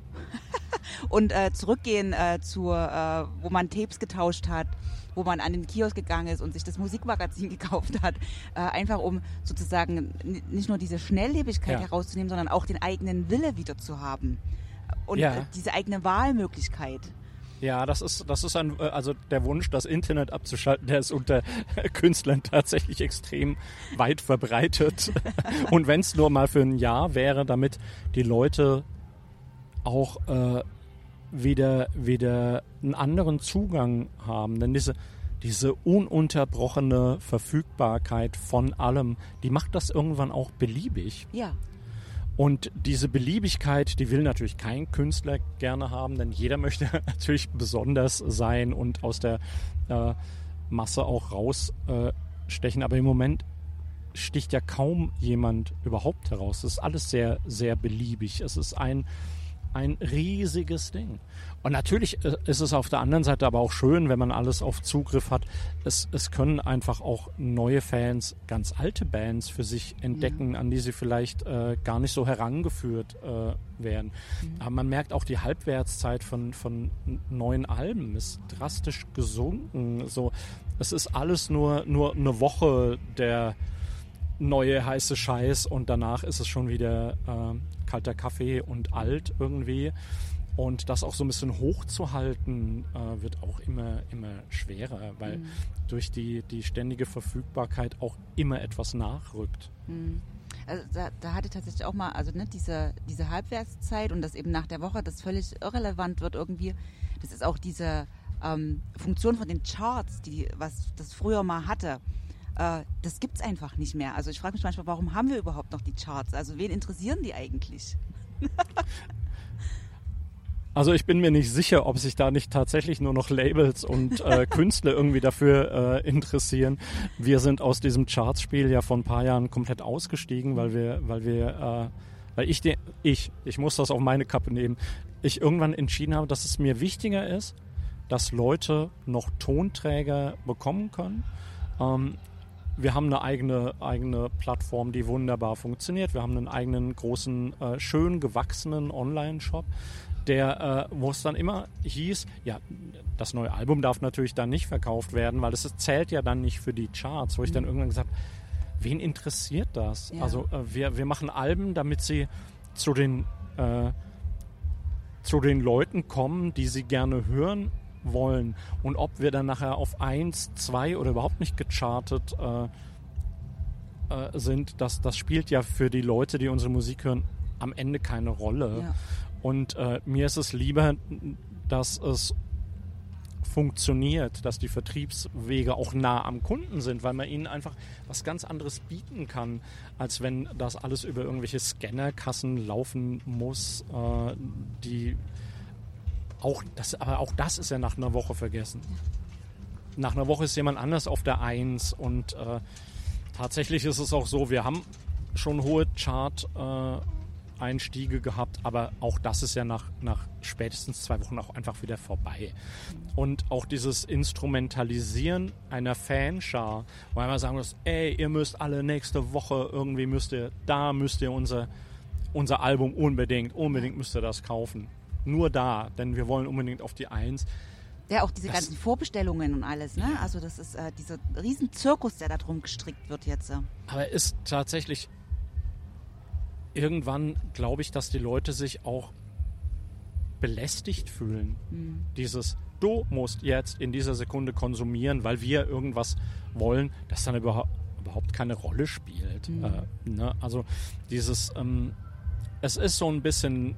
und äh, zurückgehen äh, zu, äh, wo man Tapes getauscht hat, wo man an den Kiosk gegangen ist und sich das Musikmagazin gekauft hat, äh, einfach um sozusagen n- nicht nur diese Schnelllebigkeit ja. herauszunehmen, sondern auch den eigenen Wille wieder zu haben und ja. äh, diese eigene Wahlmöglichkeit. Ja, das ist, das ist ein, also der Wunsch, das Internet abzuschalten, der ist unter Künstlern tatsächlich extrem weit verbreitet. Und wenn es nur mal für ein Jahr wäre, damit die Leute auch äh, wieder, wieder einen anderen Zugang haben. Denn diese, diese ununterbrochene Verfügbarkeit von allem, die macht das irgendwann auch beliebig. Ja. Und diese Beliebigkeit, die will natürlich kein Künstler gerne haben, denn jeder möchte natürlich besonders sein und aus der äh, Masse auch rausstechen. Äh, Aber im Moment sticht ja kaum jemand überhaupt heraus. Es ist alles sehr, sehr beliebig. Es ist ein, ein riesiges Ding. Und natürlich ist es auf der anderen Seite aber auch schön, wenn man alles auf Zugriff hat. Es, es können einfach auch neue Fans ganz alte Bands für sich entdecken, ja. an die sie vielleicht äh, gar nicht so herangeführt äh, werden. Mhm. Aber man merkt auch, die Halbwertszeit von, von neuen Alben ist drastisch gesunken. So, es ist alles nur, nur eine Woche der neue heiße Scheiß und danach ist es schon wieder äh, kalter Kaffee und alt irgendwie. Und das auch so ein bisschen hochzuhalten, äh, wird auch immer, immer schwerer, weil mhm. durch die, die ständige Verfügbarkeit auch immer etwas nachrückt. Mhm. Also da, da hatte tatsächlich auch mal, also ne, diese, diese Halbwertszeit und das eben nach der Woche, das völlig irrelevant wird irgendwie. Das ist auch diese ähm, Funktion von den Charts, die was das früher mal hatte. Äh, das gibt's einfach nicht mehr. Also ich frage mich manchmal, warum haben wir überhaupt noch die Charts? Also wen interessieren die eigentlich? Also ich bin mir nicht sicher, ob sich da nicht tatsächlich nur noch Labels und äh, Künstler irgendwie dafür äh, interessieren. Wir sind aus diesem Charts-Spiel ja vor ein paar Jahren komplett ausgestiegen, weil wir, weil wir, äh, weil ich, de- ich, ich muss das auf meine Kappe nehmen, ich irgendwann entschieden habe, dass es mir wichtiger ist, dass Leute noch Tonträger bekommen können. Ähm, Wir haben eine eigene, eigene Plattform, die wunderbar funktioniert. Wir haben einen eigenen großen, äh, schön gewachsenen Online-Shop, der, äh, wo es dann immer hieß, ja, das neue Album darf natürlich dann nicht verkauft werden, weil es zählt ja dann nicht für die Charts. Wo ich dann irgendwann gesagt habe, wen interessiert das? Ja. Also äh, wir, wir machen Alben, damit sie zu den, äh, zu den Leuten kommen, die sie gerne hören wollen. Und ob wir dann nachher auf eins, zwei oder überhaupt nicht gechartet äh, äh, sind, das, das spielt ja für die Leute, die unsere Musik hören, am Ende keine Rolle. Ja. Und äh, mir ist es lieber, dass es funktioniert, dass die Vertriebswege auch nah am Kunden sind, weil man ihnen einfach was ganz anderes bieten kann, als wenn das alles über irgendwelche Scannerkassen laufen muss, äh, die Auch das, aber auch das ist ja nach einer Woche vergessen. Nach einer Woche ist jemand anders auf der Eins und äh, tatsächlich ist es auch so, wir haben schon hohe Chart-Einstiege äh, gehabt, aber auch das ist ja nach, nach spätestens zwei Wochen auch einfach wieder vorbei. Und auch dieses Instrumentalisieren einer Fanschar, wo man sagen muss, ey, ihr müsst alle nächste Woche irgendwie müsst ihr, da müsst ihr unser, unser Album unbedingt, unbedingt müsst ihr das kaufen. Nur da, denn wir wollen unbedingt auf die Eins. Ja, auch diese das, ganzen Vorbestellungen und alles, ne? Also das ist äh, dieser riesen Zirkus, der da drum gestrickt wird jetzt. Äh. Aber ist tatsächlich irgendwann, glaube ich, dass die Leute sich auch belästigt fühlen. Mhm. Dieses, du musst jetzt in dieser Sekunde konsumieren, weil wir irgendwas wollen, das dann überhaupt, überhaupt keine Rolle spielt. Mhm. Äh, ne? Also dieses, ähm, es ist so ein bisschen,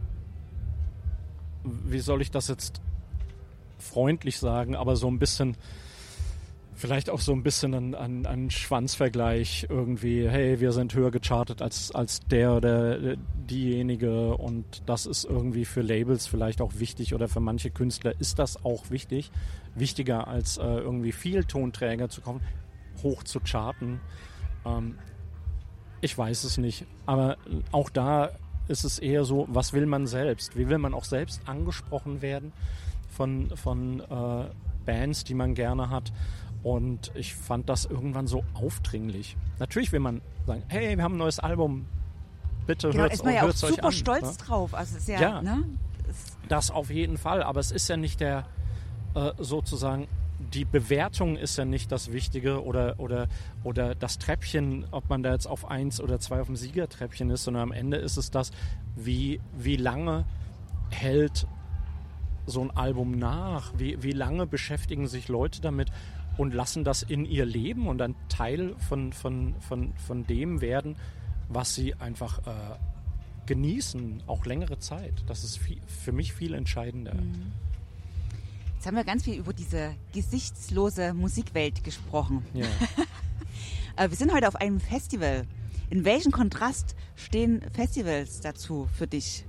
wie soll ich das jetzt freundlich sagen, aber so ein bisschen Vielleicht auch so ein bisschen ein, ein, ein Schwanzvergleich irgendwie, hey, wir sind höher gechartet als, als der oder diejenige und das ist irgendwie für Labels vielleicht auch wichtig oder für manche Künstler ist das auch wichtig, wichtiger als äh, irgendwie viel Tonträger zu kaufen, hoch zu charten. Ähm, ich weiß es nicht, aber auch da ist es eher so, was will man selbst? Wie will man auch selbst angesprochen werden von, von äh, Bands, die man gerne hat? Und ich fand das irgendwann so aufdringlich. Natürlich will man sagen, hey, wir haben ein neues Album, bitte genau, hört's, ist man ja auch hört's euch super an. stolz Ne? drauf. Also ist ja, Ja, ne? Das auf jeden Fall. Aber es ist ja nicht der, äh, sozusagen, die Bewertung ist ja nicht das Wichtige oder, oder, oder das Treppchen, ob man da jetzt auf eins oder zwei auf dem Siegertreppchen ist, sondern am Ende ist es das, wie, wie lange hält so ein Album nach, wie, wie lange beschäftigen sich Leute damit und lassen das in ihr Leben und ein Teil von, von, von, von dem werden, was sie einfach äh, genießen, auch längere Zeit. Das ist viel, für mich viel entscheidender. Mhm. Jetzt haben wir ganz viel über diese gesichtslose Musikwelt gesprochen. Ja. Wir sind heute auf einem Festival. In welchem Kontrast stehen Festivals dazu für dich?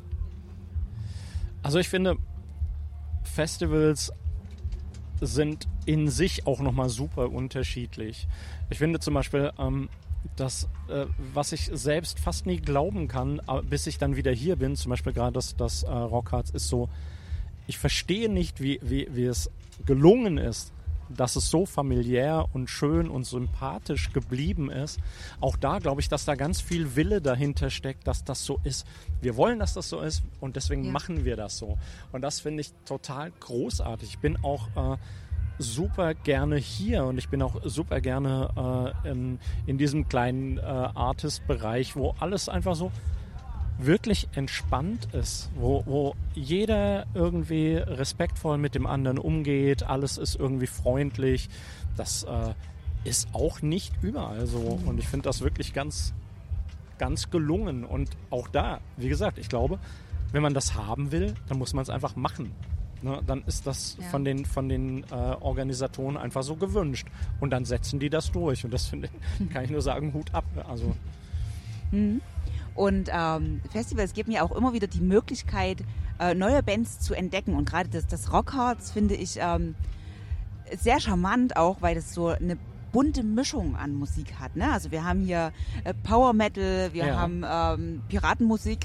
Also ich finde, Festivals sind in sich auch nochmal super unterschiedlich. Ich finde zum Beispiel, ähm, das, äh, was ich selbst fast nie glauben kann, äh, bis ich dann wieder hier bin, zum Beispiel gerade das, das äh, Rockharz ist so, ich verstehe nicht, wie, wie, wie es gelungen ist, dass es so familiär und schön und sympathisch geblieben ist. Auch da glaube ich, dass da ganz viel Wille dahinter steckt, dass das so ist. Wir wollen, dass das so ist und deswegen ja. machen wir das so. Und das finde ich total großartig. Ich bin auch äh, super gerne hier und ich bin auch super gerne äh, in, in diesem kleinen äh, Artist-Bereich, wo alles einfach so wirklich entspannt ist, wo, wo jeder irgendwie respektvoll mit dem anderen umgeht, alles ist irgendwie freundlich. Das äh, ist auch nicht überall so und ich finde das wirklich ganz, ganz gelungen. Und auch da, wie gesagt, ich glaube, wenn man das haben will, dann muss man es einfach machen. Ne, dann ist das ja. von den, von den äh, Organisatoren einfach so gewünscht. Und dann setzen die das durch. Und das finde ich, kann ich nur sagen, Hut ab. Also. Mhm. Und ähm, Festivals geben ja auch immer wieder die Möglichkeit, äh, neue Bands zu entdecken. Und gerade das, das Rockharz finde ich ähm, sehr charmant auch, weil das so eine bunte Mischung an Musik hat. Ne? Also wir haben hier äh, Power Metal, wir ja. haben ähm, Piratenmusik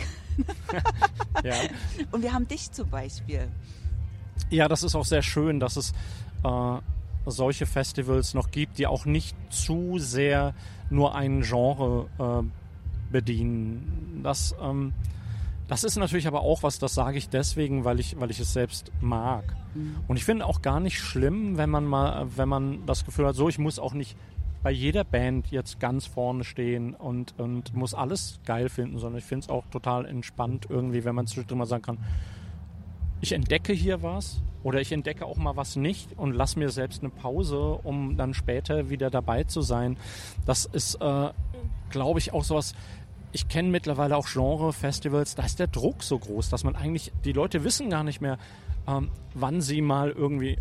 ja. und wir haben dich zum Beispiel. Ja, das ist auch sehr schön, dass es äh, solche Festivals noch gibt, die auch nicht zu sehr nur ein Genre äh, bedienen. Das, ähm, das ist natürlich aber auch was, das sage ich deswegen, weil ich, weil ich es selbst mag. Mhm. Und ich finde auch gar nicht schlimm, wenn man mal, wenn man das Gefühl hat, so, ich muss auch nicht bei jeder Band jetzt ganz vorne stehen und, und muss alles geil finden, sondern ich finde es auch total entspannt irgendwie, wenn man zwischendrin mal sagen kann, ich entdecke hier was oder ich entdecke auch mal was nicht und lasse mir selbst eine Pause, um dann später wieder dabei zu sein. Das ist, äh, glaube ich, auch sowas. Ich kenne mittlerweile auch Genre-Festivals, da ist der Druck so groß, dass man eigentlich, die Leute wissen gar nicht mehr, ähm, wann sie mal irgendwie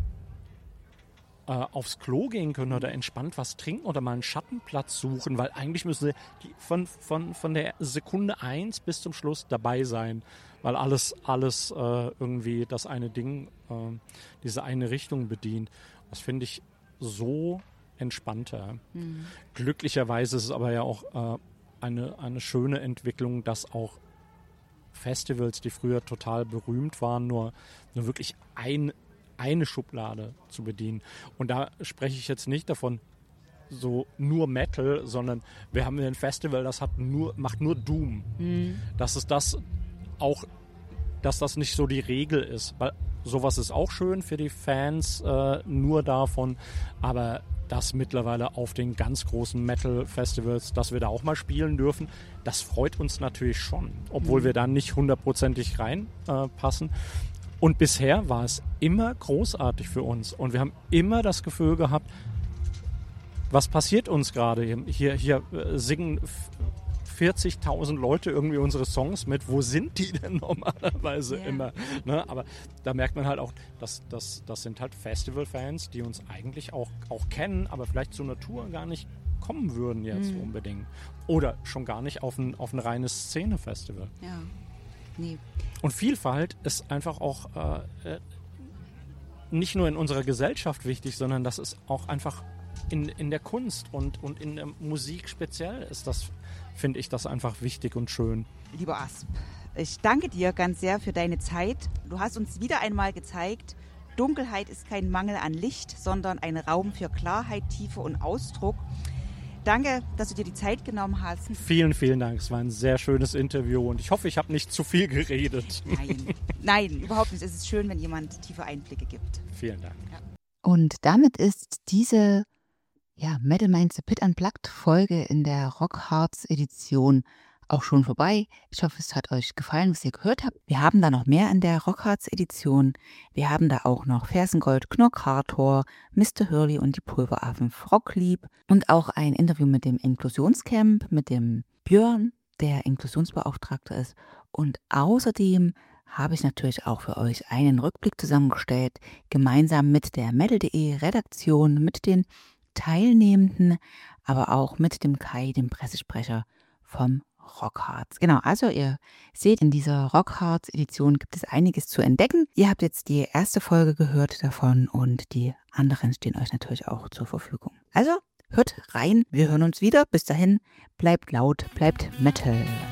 äh, aufs Klo gehen können oder entspannt was trinken oder mal einen Schattenplatz suchen, weil eigentlich müssen sie die von, von, von der Sekunde eins bis zum Schluss dabei sein, weil alles, alles äh, irgendwie das eine Ding, äh, diese eine Richtung bedient. Das finde ich so entspannter. Mhm. Glücklicherweise ist es aber ja auch äh, eine, eine schöne Entwicklung, dass auch Festivals, die früher total berühmt waren, nur, nur wirklich ein, eine Schublade zu bedienen. Und da spreche ich jetzt nicht davon, so nur Metal, sondern wir haben ein Festival, das hat nur, macht nur Doom. Mhm. Das ist das auch, dass das nicht so die Regel ist. Weil sowas ist auch schön für die Fans, äh, nur davon, aber das mittlerweile auf den ganz großen Metal-Festivals, dass wir da auch mal spielen dürfen, das freut uns natürlich schon, obwohl mhm. wir da nicht hundertprozentig reinpassen. Äh, Und bisher war es immer großartig für uns und wir haben immer das Gefühl gehabt, was passiert uns gerade? Hier, hier äh, singen f- vierzigtausend Leute irgendwie unsere Songs mit. Wo sind die denn normalerweise Ja. immer? Ne? Aber da merkt man halt auch, dass das, das sind halt Festivalfans, die uns eigentlich auch, auch kennen, aber vielleicht zur Natur gar nicht kommen würden jetzt Mhm. unbedingt. Oder schon gar nicht auf ein, auf ein reines Szenefestival. Ja. Nee. Und Vielfalt ist einfach auch äh, nicht nur in unserer Gesellschaft wichtig, sondern das ist auch einfach in, in der Kunst und, und in der Musik speziell ist das, finde ich, das einfach wichtig und schön. Lieber Asp, ich danke dir ganz sehr für deine Zeit. Du hast uns wieder einmal gezeigt, Dunkelheit ist kein Mangel an Licht, sondern ein Raum für Klarheit, Tiefe und Ausdruck. Danke, dass du dir die Zeit genommen hast. Vielen, vielen Dank. Es war ein sehr schönes Interview und ich hoffe, ich habe nicht zu viel geredet. Nein, nein, überhaupt nicht. Es ist schön, wenn jemand tiefe Einblicke gibt. Vielen Dank. Und damit ist diese ja, Metal Minds The Pit Unplugged Folge in der Rockharz Edition auch schon vorbei. Ich hoffe, es hat euch gefallen, was ihr gehört habt. Wir haben da noch mehr in der Rockharz Edition. Wir haben da auch noch Fersengold, Knorkator, Mister Hurley und die Pulveraffen Froglieb und auch ein Interview mit dem Inklusionscamp, mit dem Björn, der Inklusionsbeauftragter ist. Und außerdem habe ich natürlich auch für euch einen Rückblick zusammengestellt, gemeinsam mit der Metal punkt de Redaktion, mit den Teilnehmenden, aber auch mit dem Kai, dem Pressesprecher vom Rockharz. Genau, also ihr seht, in dieser Rockharz-Edition gibt es einiges zu entdecken. Ihr habt jetzt die erste Folge gehört davon und die anderen stehen euch natürlich auch zur Verfügung. Also hört rein, wir hören uns wieder. Bis dahin, bleibt laut, bleibt Metal.